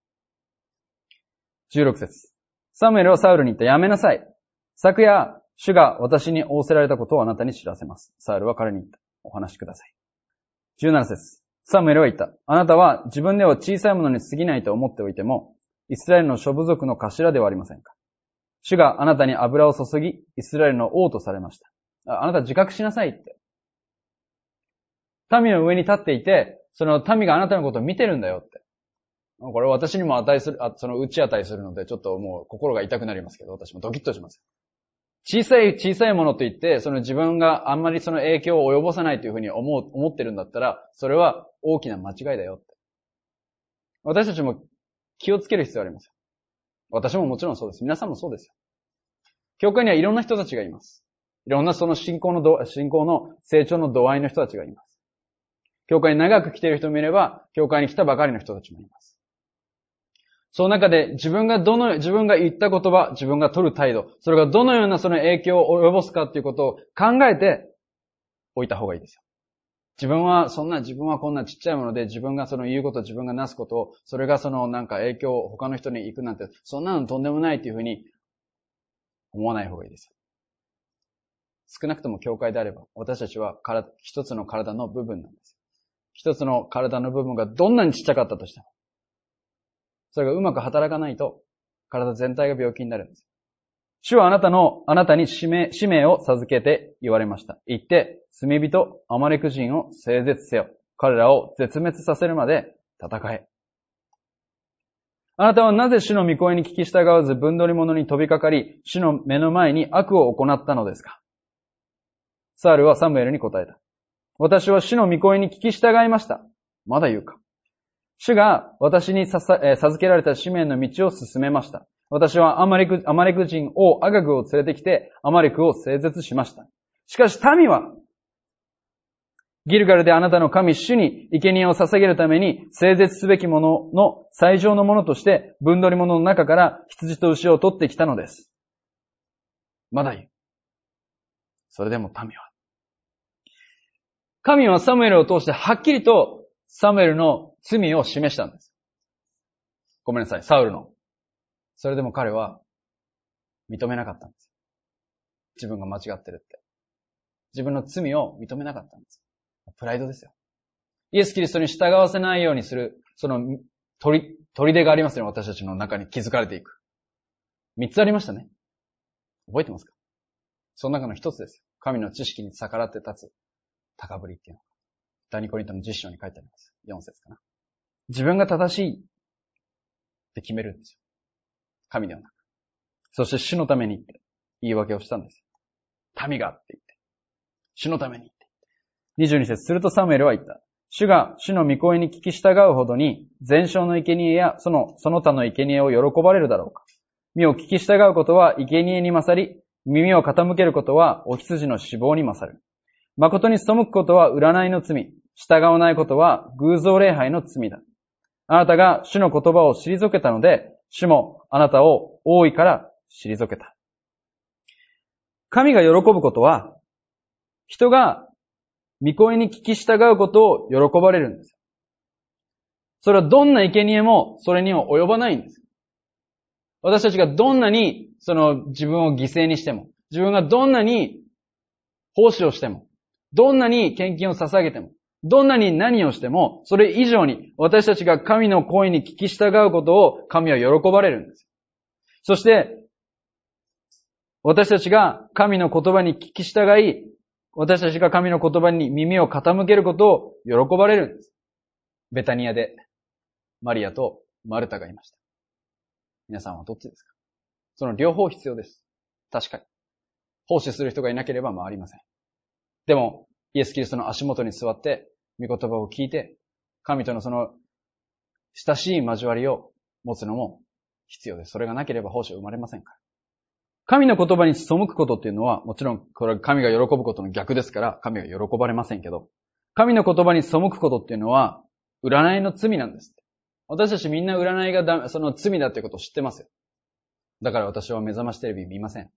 よ。16節。サムエルはサウルに言った。やめなさい。昨夜、主が私に仰せられたことをあなたに知らせます。サウルは彼に言った。お話しください。17節。サムエルは言った。あなたは自分では小さいものに過ぎないと思っておいても、イスラエルの諸部族の頭ではありませんか。主があなたに油を注ぎ、イスラエルの王とされました。あなた自覚しなさいって。民の上に立っていて、その民があなたのことを見てるんだよって。これ私にも値する、その打ち値するので、ちょっともう心が痛くなりますけど、私もドキッとします。小さいものといって、その自分があんまりその影響を及ぼさないというふうに思ってるんだったら、それは大きな間違いだよって。私たちも気をつける必要がありますよ。私ももちろんそうです。皆さんもそうですよ。教会にはいろんな人たちがいます。いろんなその信仰の成長の度合いの人たちがいます。教会に長く来ている人もいれば、教会に来たばかりの人たちもいます。その中で自分が言った言葉、自分が取る態度、それがどのようなその影響を及ぼすかということを考えておいた方がいいですよ。自分はこんなちっちゃいもので、自分がその言うこと、自分がなすことを、それがそのなんか影響を他の人に行くなんて、そんなのとんでもないというふうに思わない方がいいですよ。少なくとも教会であれば、私たちは一つの体の部分なんです。一つの体の部分がどんなにちっちゃかったとしても、それがうまく働かないと、体全体が病気になるんです。主はあなたに使命を授けて言われました。言って、罪人、アマレク人を整絶せよ。彼らを絶滅させるまで戦え。あなたはなぜ主の御声に聞き従わず、分取り物に飛びかかり、主の目の前に悪を行ったのですか。サウルはサムエルに答えた。私は主の御声に聞き従いました。まだ言うか。主が私に授けられた使命の道を進めました。私はアマレク人王アガグを連れてきて、アマレクを整絶しました。しかし民は、ギルガルであなたの神主に生贄を捧げるために、整絶すべきものの最上のものとして、分取り物の中から羊と牛を取ってきたのです。まだ言う。それでも民は。神はサムエルを通してはっきりとサムエルの罪を示したんです。ごめんなさい、サウルの。それでも彼は認めなかったんです。自分が間違ってるって。自分の罪を認めなかったんです。プライドですよ。イエス・キリストに従わせないようにする、その砦がありますね、私たちの中に築かれていく。3つありましたね。覚えてますか？その中の一つですよ。神の知識に逆らって立つ高ぶりっていうのが。第2コリントの10章に書いてあります。4節かな。自分が正しいって決めるんですよ。神ではなく。そして主のためにって言い訳をしたんですよ。民がって言って。主のためにって。22節。するとサムエルは言った。主が主の御声に聞き従うほどに、全焼の生贄やその他の生贄を喜ばれるだろうか。身を聞き従うことは生贄に勝り、耳を傾けることはお羊の死亡に勝る。誠に背くことは占いの罪。従わないことは偶像礼拝の罪だ。あなたが主の言葉を退けたので、主もあなたを大いから退けた。神が喜ぶことは、人が御声に聞き従うことを喜ばれるんです。それはどんな生贄もそれには及ばないんです。私たちがどんなにその自分を犠牲にしても、自分がどんなに奉仕をしても、どんなに献金を捧げても、どんなに何をしても、それ以上に私たちが神の声に聞き従うことを神は喜ばれるんです。そして、私たちが神の言葉に聞き従い、 私たちが神の言葉に耳を傾けることを喜ばれるんです。ベタニアでマリアとマルタがいました。皆さんはどっちですか？その両方必要です。確かに。奉仕する人がいなければ回りません。でも、イエス・キリストの足元に座って、御言葉を聞いて、神とのその親しい交わりを持つのも必要です。それがなければ奉仕は生まれませんから。神の言葉に背くことっていうのは、もちろんこれは神が喜ぶことの逆ですから、神が喜ばれませんけど、神の言葉に背くことっていうのは、占いの罪なんです。私たちみんな占いがその罪だってことを知ってますよ。だから私は目覚ましテレビ見ません。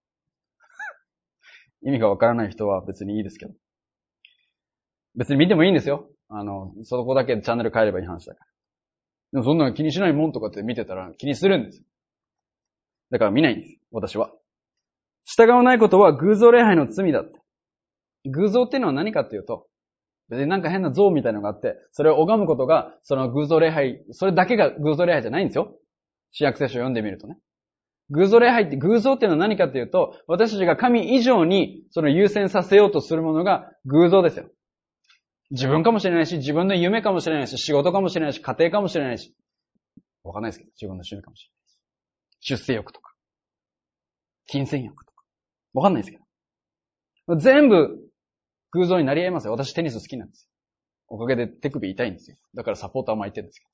意味がわからない人は別にいいですけど。別に見てもいいんですよ。そこだけチャンネル変えればいい話だから。でもそんなの気にしないもんとかって見てたら気にするんですよ。だから見ないんです。私は。従わないことは偶像礼拝の罪だって。偶像っていうのは何かっていうと、別になんか変な像みたいなのがあって、それを拝むことが、その偶像礼拝、それだけが偶像礼拝じゃないんですよ。新約聖書を読んでみるとね。偶像礼拝って、偶像っていうのは何かっていうと、私たちが神以上にその優先させようとするものが偶像ですよ。自分かもしれないし、自分の夢かもしれないし、仕事かもしれないし、家庭かもしれないし、わかんないですけど、自分の趣味かもしれないし、出世欲とか、金銭欲とか、わかんないですけど。全部偶像になり得ますよ。私テニス好きなんですよ。おかげで手首痛いんですよ。だからサポーター巻いてるんです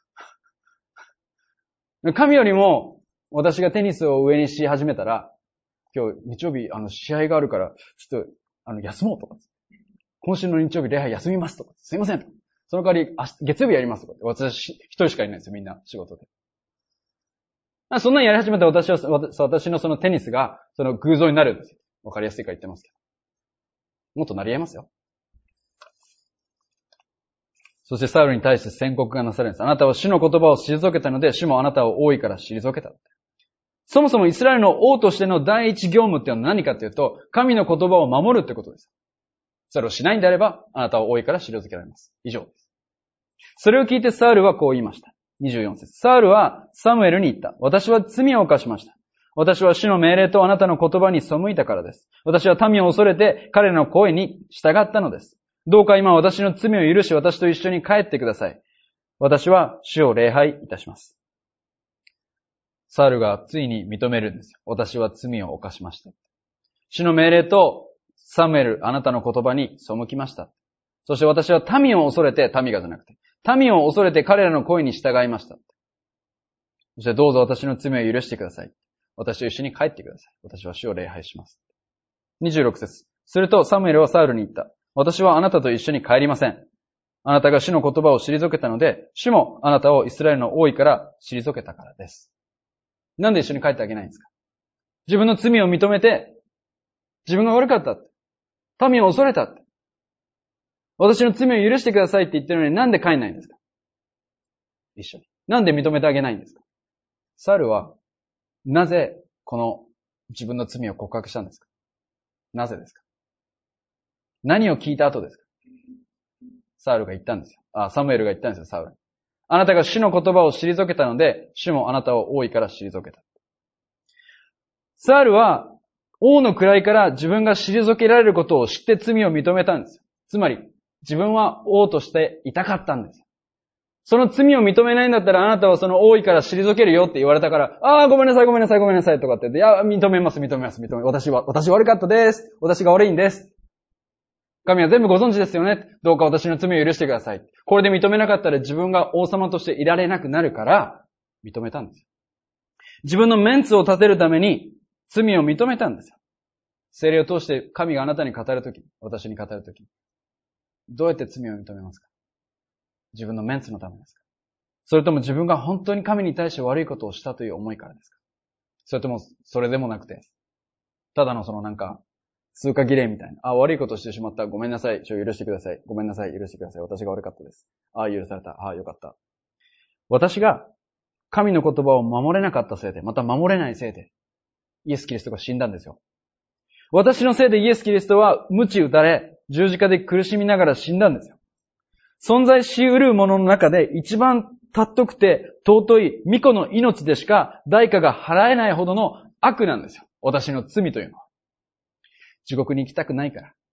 けど。神よりも、私がテニスを上にし始めたら、今日日曜日試合があるから、ちょっと休もうとか。今週の日曜日礼拝休みますとか。すいませんとか。その代わり月曜日やりますとか。私一人しかいないんですよ、みんな仕事で。そんなにやり始めた私のそのテニスが、その偶像になるんですよ。わかりやすいから言ってますけど。もっとなり得ますよ。そしてサウルに対して宣告がなされるんです。あなたは主の言葉を退けたので、主もあなたを多いから退けた。そもそもイスラエルの王としての第一業務っていうのは何かというと、神の言葉を守るってことです。それをしないんであれば、あなたは多いから退けられます。以上です。それを聞いてサウルはこう言いました。24節。サウルはサムエルに言った。私は罪を犯しました。私は主の命令とあなたの言葉に背いたからです。私は民を恐れて彼らの声に従ったのです。どうか今私の罪を許し私と一緒に帰ってください。私は主を礼拝いたします。サウルがついに認めるんですよ。私は罪を犯しました。主の命令とサムエル、あなたの言葉に背きました。そして私は民を恐れて、民がじゃなくて、民を恐れて彼らの声に従いました。そしてどうぞ私の罪を許してください。私と一緒に帰ってください。私は主を礼拝します。26節。するとサムエルはサウルに言った。私はあなたと一緒に帰りません。あなたが主の言葉を退けたので、主もあなたをイスラエルの王位から退けたからです。なんで一緒に帰ってあげないんですか？自分の罪を認めて、自分が悪かったって。民を恐れたって。私の罪を許してくださいって言ってるのになんで帰んないんですか？一緒に。なんで認めてあげないんですか？サウルは、なぜこの自分の罪を告白したんですか？なぜですか？何を聞いた後ですか？サウルが言ったんですよ。サムエルが言ったんですよ、サウル。あなたが主の言葉を退けたので、主もあなたを王位から退けた。サウルは、王の位から自分が退けられることを知って罪を認めたんですよ。つまり、自分は王としていたかったんですよ。その罪を認めないんだったらあなたはその王位から退けるよって言われたから、ごめんなさいとかって言って、いや、認めます。私悪かったです。私が悪いんです。神は全部ご存知ですよね。どうか私の罪を許してください。これで認めなかったら自分が王様としていられなくなるから、認めたんですよ。自分のメンツを立てるために罪を認めたんですよ。聖霊を通して神があなたに語るとき、私に語るとき、どうやって罪を認めますか？自分のメンツのためですか？それとも自分が本当に神に対して悪いことをしたという思いからですか？それともそれでもなくて、ただの通過儀礼みたいな。悪いことをしてしまった。ごめんなさい。許してください。ごめんなさい。許してください。私が悪かったです。許された。よかった。私が神の言葉を守れなかったせいで、また守れないせいで、イエス・キリストが死んだんですよ。私のせいでイエス・キリストは鞭打たれ、十字架で苦しみながら死んだんですよ。存在し得るものの中で一番尊くて尊い御子の命でしか代価が払えないほどの悪なんですよ。私の罪というのは。地獄に行きたくないから。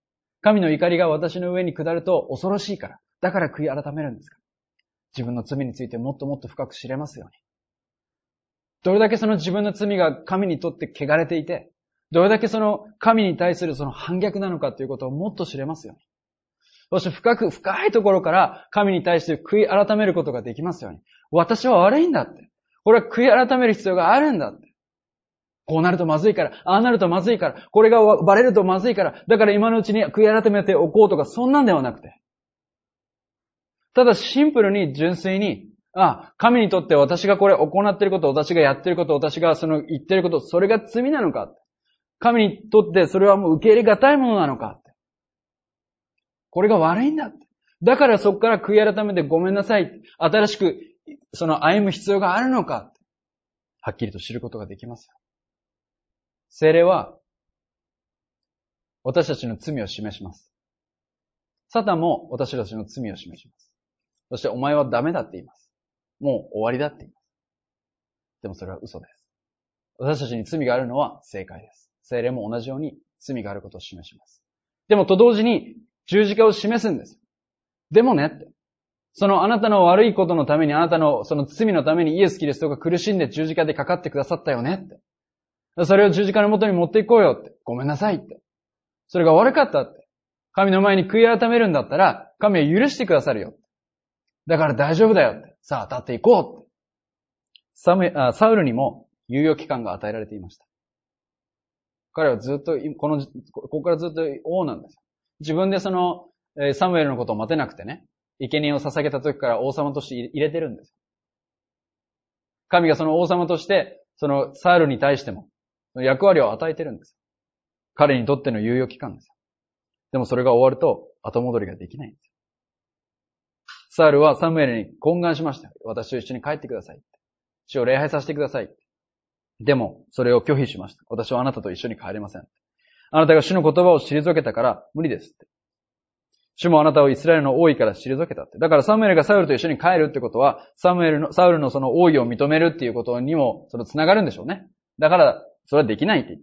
神の怒りが私の上に下ると恐ろしいから。だから悔い改めるんですか。自分の罪についてもっともっと深く知れますように。どれだけその自分の罪が神にとって汚れていて、どれだけその神に対するその反逆なのかということをもっと知れますように。そして深いところから神に対して悔い改めることができますように。私は悪いんだって。これは悔い改める必要があるんだって。こうなるとまずいから、ああなるとまずいから、これがバレるとまずいから、だから今のうちに悔い改めておこうとか、そんなんではなくて。ただシンプルに純粋に、神にとって私がこれ行っていること、私がやっていること、私がその言っていること、それが罪なのか。神にとってそれはもう受け入れがたいものなのか。これが悪いんだって。だからそこから悔い改めてごめんなさい。新しくその歩む必要があるのか。はっきりと知ることができますよ。聖霊は私たちの罪を示します。サタンも私たちの罪を示します。そしてお前はダメだって言います。もう終わりだって言います。でもそれは嘘です。私たちに罪があるのは正解です。聖霊も同じように罪があることを示します。でもと同時に十字架を示すんです。でもねって。そのあなたの悪いことのために、あなたのその罪のためにイエス・キリストが苦しんで十字架でかかってくださったよねって。それを十字架の元に持っていこうよって。ごめんなさいって。それが悪かったって。神の前に悔い改めるんだったら、神は許してくださるよ。だから大丈夫だよって。さあ、立っていこうって。サウルにも猶予期間が与えられていました。彼はずっと、ここからずっと王なんですよ。自分でその、サムエルのことを待てなくてね、生贄を捧げた時から王様として入れてるんですよ。神がその王様として、そのサウルに対しても、役割を与えてるんです。彼にとっての猶予期間ですよ。でもそれが終わると、後戻りができないんですよ。サウルはサムエルに懇願しました。私と一緒に帰ってください。主を礼拝させてください。でも、それを拒否しました。私はあなたと一緒に帰れません。あなたが主の言葉を退けたから無理ですって。主もあなたをイスラエルの王位から退けたって。だからサムエルがサウルと一緒に帰るってことは、サウルのその王位を認めるっていうことにも、繋がるんでしょうね。だから、それはできないって言った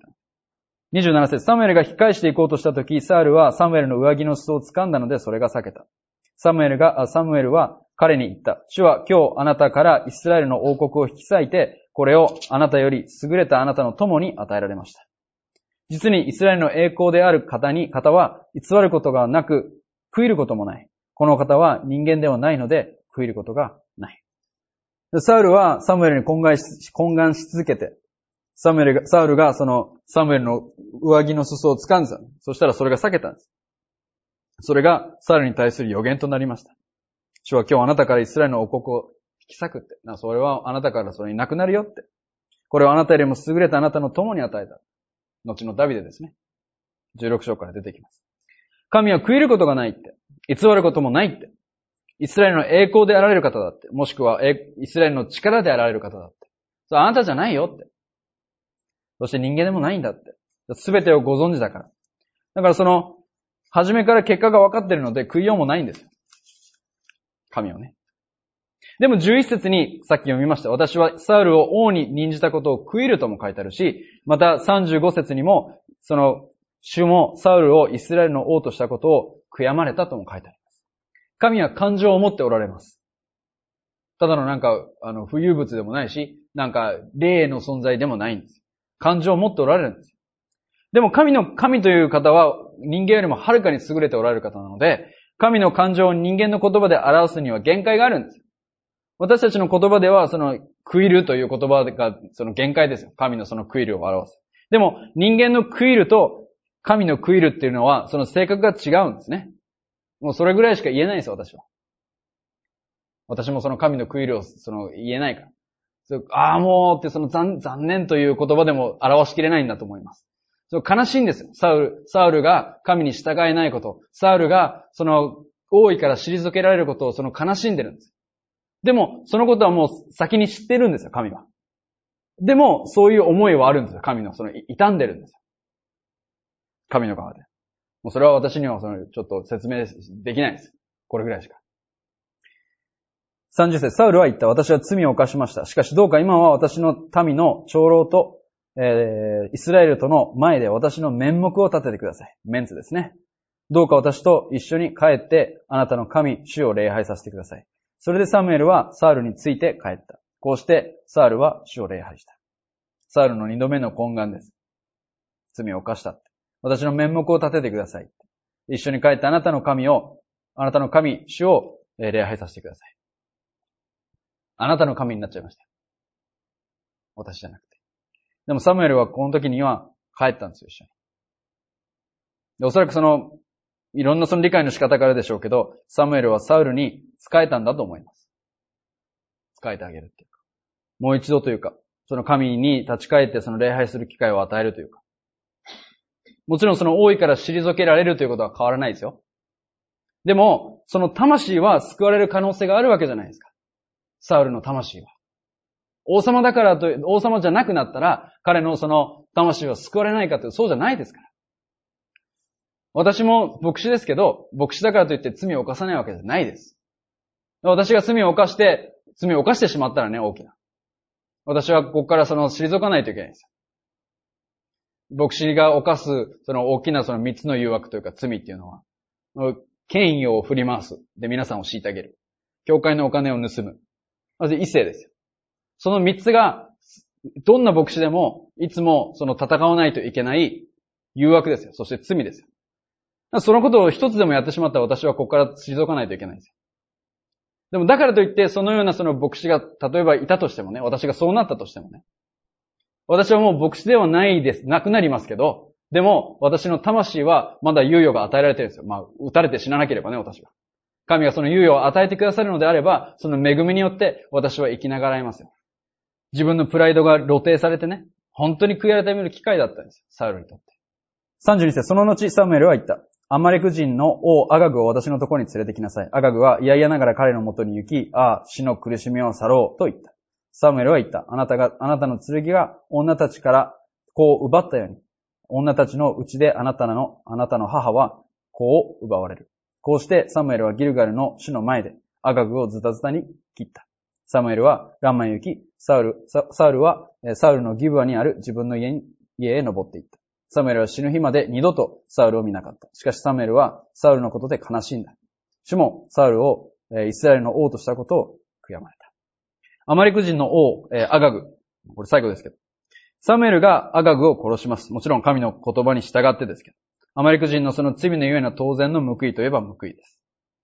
。27節、サムエルが引き返していこうとしたとき、サウルはサムエルの上着の裾を掴んだので、それが避けた。サムエルは彼に言った。主は今日あなたからイスラエルの王国を引き裂いて、これをあなたより優れたあなたの友に与えられました。実にイスラエルの栄光である方は偽ることがなく、悔いることもない。この方は人間ではないので、悔いることがない。サウルはサムエルに懇願し続けて、サウルがそのサムエルの上着の裾を掴んだ。そしたらそれが裂けたんです。それがサウルに対する予言となりました。主は今日あなたからイスラエルの王国を引き裂くって。それはあなたからそれになくなるよって。これはあなたよりも優れたあなたの友に与えた。後のダビデですね。16章から出てきます。神は悔いることがないって。偽ることもないって。イスラエルの栄光であられる方だって。もしくはイスラエルの力であられる方だって。それあなたじゃないよって。そして人間でもないんだって。すべてをご存知だから。だからその、初めから結果が分かっているので悔いようもないんですよ。神をね。でも11節にさっき読みました。私はサウルを王に任じたことを悔いるとも書いてあるし、また35節にも、その、主もサウルをイスラエルの王としたことを悔やまれたとも書いてあります。神は感情を持っておられます。ただの浮遊物でもないし、霊の存在でもないんです。感情を持っておられるんです。でも神という方は人間よりもはるかに優れておられる方なので、神の感情を人間の言葉で表すには限界があるんです。私たちの言葉では悔いるという言葉がその限界ですよ。神のその悔いるを表す。でも人間の悔いると神の悔いるっていうのはその性格が違うんですね。もうそれぐらいしか言えないんですよ、私は。私もその神の悔いるを言えないから。もうって残念という言葉でも表しきれないんだと思います。悲しいんですよ。サウルが神に従えないこと。サウルが王位から退けられることを悲しんでるんです。でも、そのことはもう先に知ってるんですよ、神は。でも、そういう思いはあるんですよ、神の傷んでるんですよ。神の側で。もうそれは私にはちょっと説明できないです。これぐらいしか。30節、サウルは言った。私は罪を犯しました。しかしどうか今は私の民の長老と、イスラエルとの前で私の面目を立ててください。メンツですね。 どうか私と一緒に帰って、あなたの神、主を礼拝させてください。それでサムエルはサウルについて帰った。こうしてサウルは主を礼拝した。サウルの二度目の懇願です。罪を犯したって。私の面目を立ててください。一緒に帰ってあなたの神、主を礼拝させてください。あなたの神になっちゃいました。私じゃなくて。でもサムエルはこの時には帰ったんですよ、一緒に。で、おそらくいろんな理解の仕方からでしょうけど、サムエルはサウルに仕えたんだと思います。仕えてあげるっていうか。もう一度というか、その神に立ち返って礼拝する機会を与えるというか。もちろん王位から退けられるということは変わらないですよ。でも、その魂は救われる可能性があるわけじゃないですか。サウルの魂は。王様だから王様じゃなくなったら、彼の魂は救われないかというと、そうじゃないですから。私も牧師ですけど、牧師だからといって罪を犯さないわけじゃないです。私が罪を犯してしまったらね、大きな。私はここから退かないといけないんですよ。牧師が犯す、大きな三つの誘惑というか罪っていうのは、権威を振り回す。で、皆さんを虐げる。教会のお金を盗む。まず異性ですよ。その三つが、どんな牧師でも、いつも戦わないといけない誘惑ですよ。そして罪ですよ。そのことを一つでもやってしまったら私はここから退かないといけないんですよ。でもだからといって、そのような牧師が、例えばいたとしてもね、私がそうなったとしてもね。私はもう牧師ではないです。なくなりますけど、でも私の魂はまだ猶予が与えられてるんですよ。撃たれて死ななければね、私は。神がその猶予を与えてくださるのであれば、その恵みによって私は生きながらえますよ。自分のプライドが露呈されてね、本当に悔い改める機会だったんですよ。サウルにとって。32節、その後サムエルは言った。アマレク人の王アガグを私のところに連れてきなさい。アガグは嫌々ながら彼のもとに行き、死の苦しみを去ろうと言った。サムエルは言った。あなたの剣が女たちから子を奪ったように、女たちのうちであなたの母は子を奪われる。こうしてサムエルはギルガルの主の前でアガグをズタズタに切った。サムエルはランマに行き、サウルはサウルのギブアにある自分の家へ登っていった。サムエルは死ぬ日まで二度とサウルを見なかった。しかしサムエルはサウルのことで悲しんだ。主もサウルをイスラエルの王としたことを悔やまれた。アマレク人の王、アガグ。これ最後ですけど。サムエルがアガグを殺します。もちろん神の言葉に従ってですけど。アマレク人のその罪のゆえの当然の報いといえば報いです。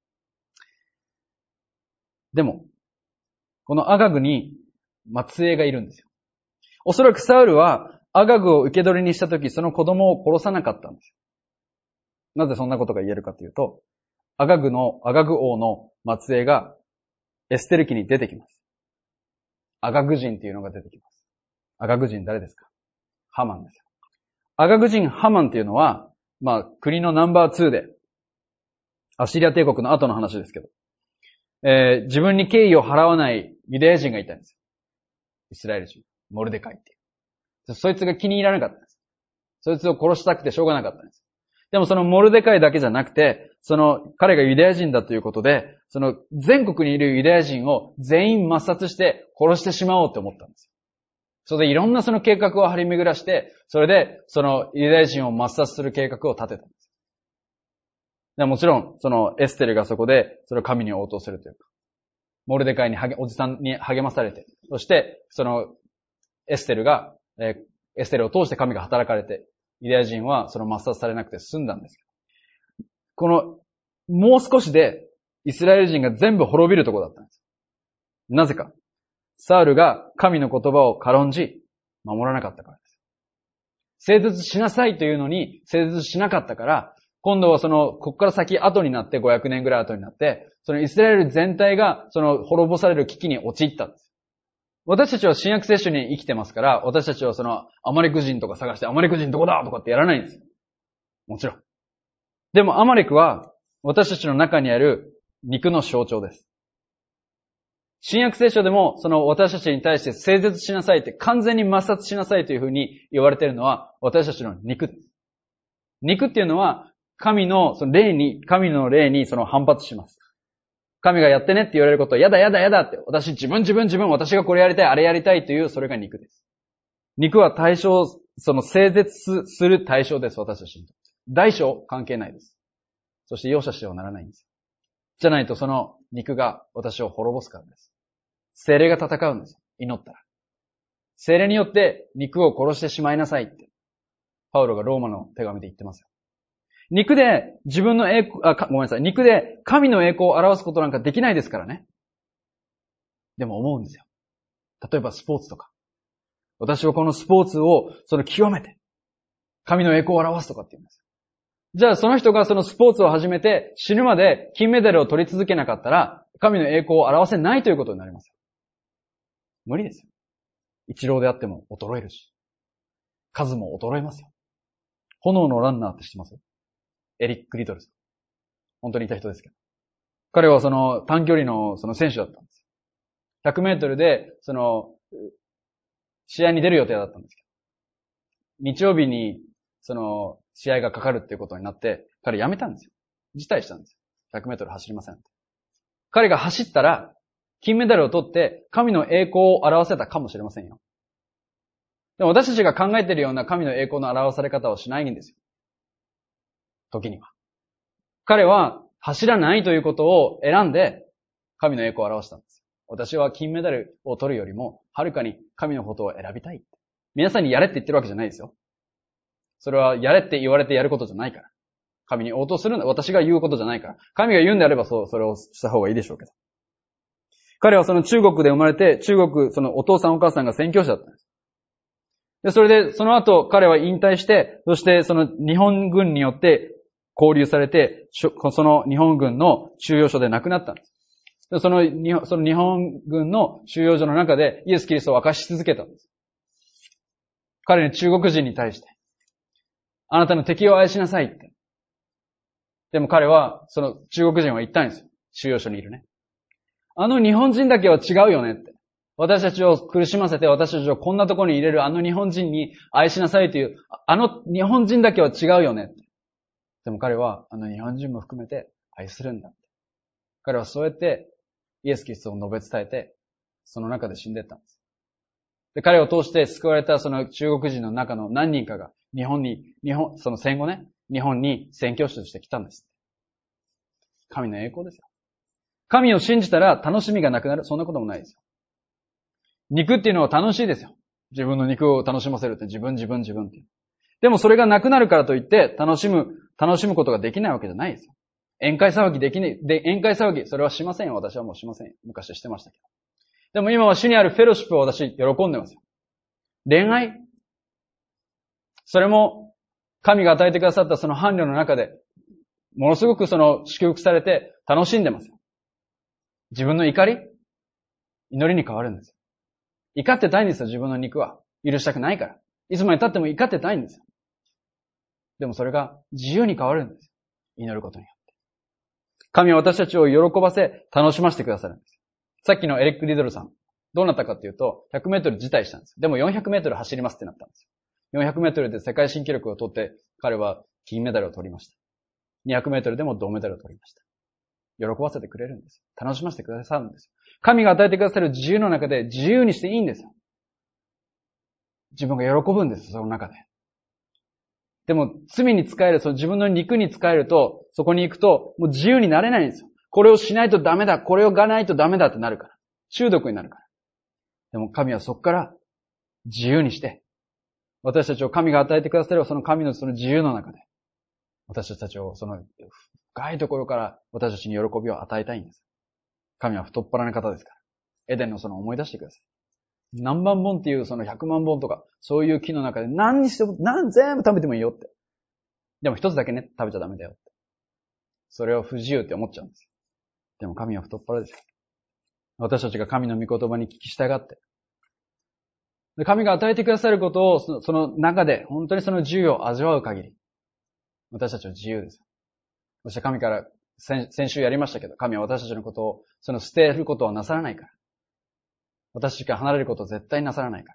でも、このアガグに末裔がいるんですよ。おそらくサウルはアガグを受け取りにしたとき、その子供を殺さなかったんですよ。なぜそんなことが言えるかというと、アガグ王の末裔がエステル記に出てきます。アガグ人っていうのが出てきます。アガグ人誰ですか？ハマンですよ。アガグ人ハマンっていうのは、国のナンバー2で、アシリア帝国の後の話ですけど、自分に敬意を払わないユダヤ人がいたんですよ。イスラエル人。モルデカイっていう。そいつが気に入らなかったんです。そいつを殺したくてしょうがなかったんです。でもそのモルデカイだけじゃなくて、彼がユダヤ人だということで、全国にいるユダヤ人を全員抹殺して殺してしまおうと思ったんですよ。それでいろんな計画を張り巡らして、それでユダヤ人を抹殺する計画を立てたんです。でもちろん、エステルがそこで、神に応答するというか、モルデカイにおじさんに励まされて、そして、エステルを通して神が働かれて、ユダヤ人は抹殺されなくて済んだんですけど、もう少しで、イスラエル人が全部滅びるところだったんです。なぜか。サウルが神の言葉を軽んじ、守らなかったからです。誠実しなさいというのに、誠実しなかったから、今度はここから先後になって、500年ぐらい後になって、イスラエル全体が滅ぼされる危機に陥ったんです。私たちは新約聖書に生きてますから、私たちはアマレク人とか探して、アマレク人どこだとかってやらないんですよ。もちろん。でもアマレクは、私たちの中にある肉の象徴です。新約聖書でも、私たちに対して誠実しなさいって、完全に抹殺しなさいというふうに言われているのは、私たちの肉です。肉っていうのは、神の霊に反発します。神がやってねって言われることを、やだって、自分、私がこれやりたい、あれやりたいという、それが肉です。肉は誠実する対象です、私たちに。大小関係ないです。 そして容赦してはならないんです。じゃないとその肉が私を滅ぼすからです。聖霊が戦うんですよ。祈ったら。聖霊によって肉を殺してしまいなさいって、パウロがローマの手紙で言ってますよ。肉で自分のごめんなさい。肉で神の栄光を表すことなんかできないですからね。でも思うんですよ。例えばスポーツとか。私はこのスポーツを極めて、神の栄光を表すとかって言うんです。じゃあその人がそのスポーツを始めて死ぬまで金メダルを取り続けなかったら、神の栄光を表せないということになりますよ。無理ですよ。一郎であっても衰えるし、数も衰えますよ。炎のランナーって知ってます？エリック・リトルさん。本当にいた人ですけど。彼は短距離の選手だったんです。100メートルで、試合に出る予定だったんですけど。日曜日に、試合がかかるっていうことになって、彼辞めたんですよ。辞退したんですよ。100メートル走りませんって。彼が走ったら、金メダルを取って、神の栄光を表せたかもしれませんよ。でも私たちが考えているような神の栄光の表され方をしないんですよ。時には。彼は走らないということを選んで、神の栄光を表したんです。私は金メダルを取るよりも、はるかに神のことを選びたい。皆さんにやれって言ってるわけじゃないですよ。それはやれって言われてやることじゃないから。神に応答するんだ。私が言うことじゃないから。神が言うんであればそれをした方がいいでしょうけど。彼は中国で生まれて、中国、お父さんお母さんが宣教師だったんです。で、それで、その後彼は引退して、そして日本軍によって交流されて、その日本軍の収容所で亡くなったんです。でその日本軍の収容所の中でイエス・キリストを明かし続けたんです。彼に中国人に対して、あなたの敵を愛しなさいって。でも彼は、中国人は言ったんですよ。収容所にいるね。日本人だけは違うよねって。私たちを苦しませて私たちをこんなところに入れる日本人に愛しなさいという、日本人だけは違うよねって。でも彼は日本人も含めて愛するんだって。彼はそうやってイエス・キリストを述べ伝えて、その中で死んでいったんです。で、彼を通して救われた中国人の中の何人かが戦後ね、日本に宣教師として来たんです。神の栄光ですよ。神を信じたら楽しみがなくなる。そんなこともないですよ。肉っていうのは楽しいですよ。自分の肉を楽しませるって自分っていう。でもそれがなくなるからといって楽しむことができないわけじゃないですよ。宴会騒ぎ、それはしませんよ。私はもうしませんよ。昔してましたけど。でも今は主にあるフェロシップを私喜んでますよ。恋愛、それも神が与えてくださったその伴侶の中で、ものすごく祝福されて楽しんでますよ。自分の怒り、祈りに変わるんですよ。怒ってたいんですよ、自分の肉は。許したくないから。いつまで経っても怒ってたいんですよ。でもそれが自由に変わるんですよ。祈ることによって。神は私たちを喜ばせ、楽しませてくださるんです。さっきのエリック・リドルさん、どうなったかっていうと、100メートル辞退したんです。でも400メートル走りますってなったんですよ。400メートルで世界新記録を取って、彼は金メダルを取りました。200メートルでも銅メダルを取りました。喜ばせてくれるんですよ。楽しませてくださるんですよ。神が与えてくださる自由の中で自由にしていいんですよ。自分が喜ぶんですよ、その中で。でも、罪に仕える、自分の肉に仕えると、そこに行くと、もう自由になれないんですよ。これをしないとダメだ、これをがないとダメだってなるから。中毒になるから。でも神はそこから自由にして、私たちを神が与えてくださるその神のその自由の中で、私たちを深いところから私たちに喜びを与えたいんです。神は太っ腹な方ですから。エデンの思い出してください。何万本っていう100万本とか、そういう木の中で何にしても、全部食べてもいいよって。でも一つだけね、食べちゃダメだよって。それを不自由って思っちゃうんです。でも神は太っ腹ですよ。私たちが神の御言葉に聞き従って。で、神が与えてくださることをその中で、本当にその自由を味わう限り、私たちは自由です。そして神から先週やりましたけど、神は私たちのことを捨てることはなさらないから。私たちから離れることを絶対になさらないから。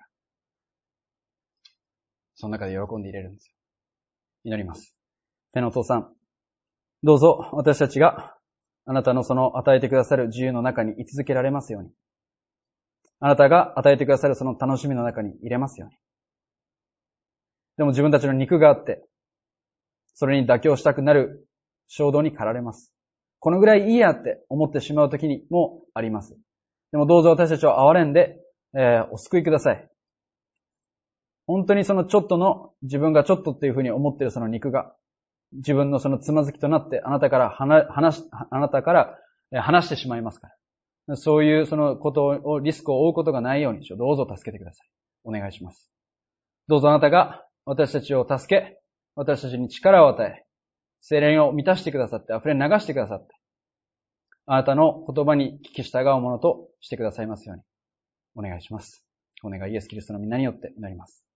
その中で喜んでいれるんですよ。祈ります。天のお父さん、どうぞ私たちがあなたの与えてくださる自由の中に居続けられますように。あなたが与えてくださるその楽しみの中に入れますように。でも自分たちの肉があって、それに妥協したくなる衝動に駆られます。このぐらいいいやって思ってしまう時にもあります。でもどうぞ私たちを憐れんで、お救いください。本当にそのちょっとの、自分がちょっとっていうふうに思っているその肉が、自分のそのつまずきとなってあなたから離してしまいますから。そういうそのことを、リスクを負うことがないように、どうぞ助けてください。お願いします。どうぞあなたが私たちを助け、私たちに力を与え、聖霊を満たしてくださって、溢れ流してくださって、あなたの言葉に聞き従うものとしてくださいますように。お願いします。お願いイエス・キリストの皆によって祈ります。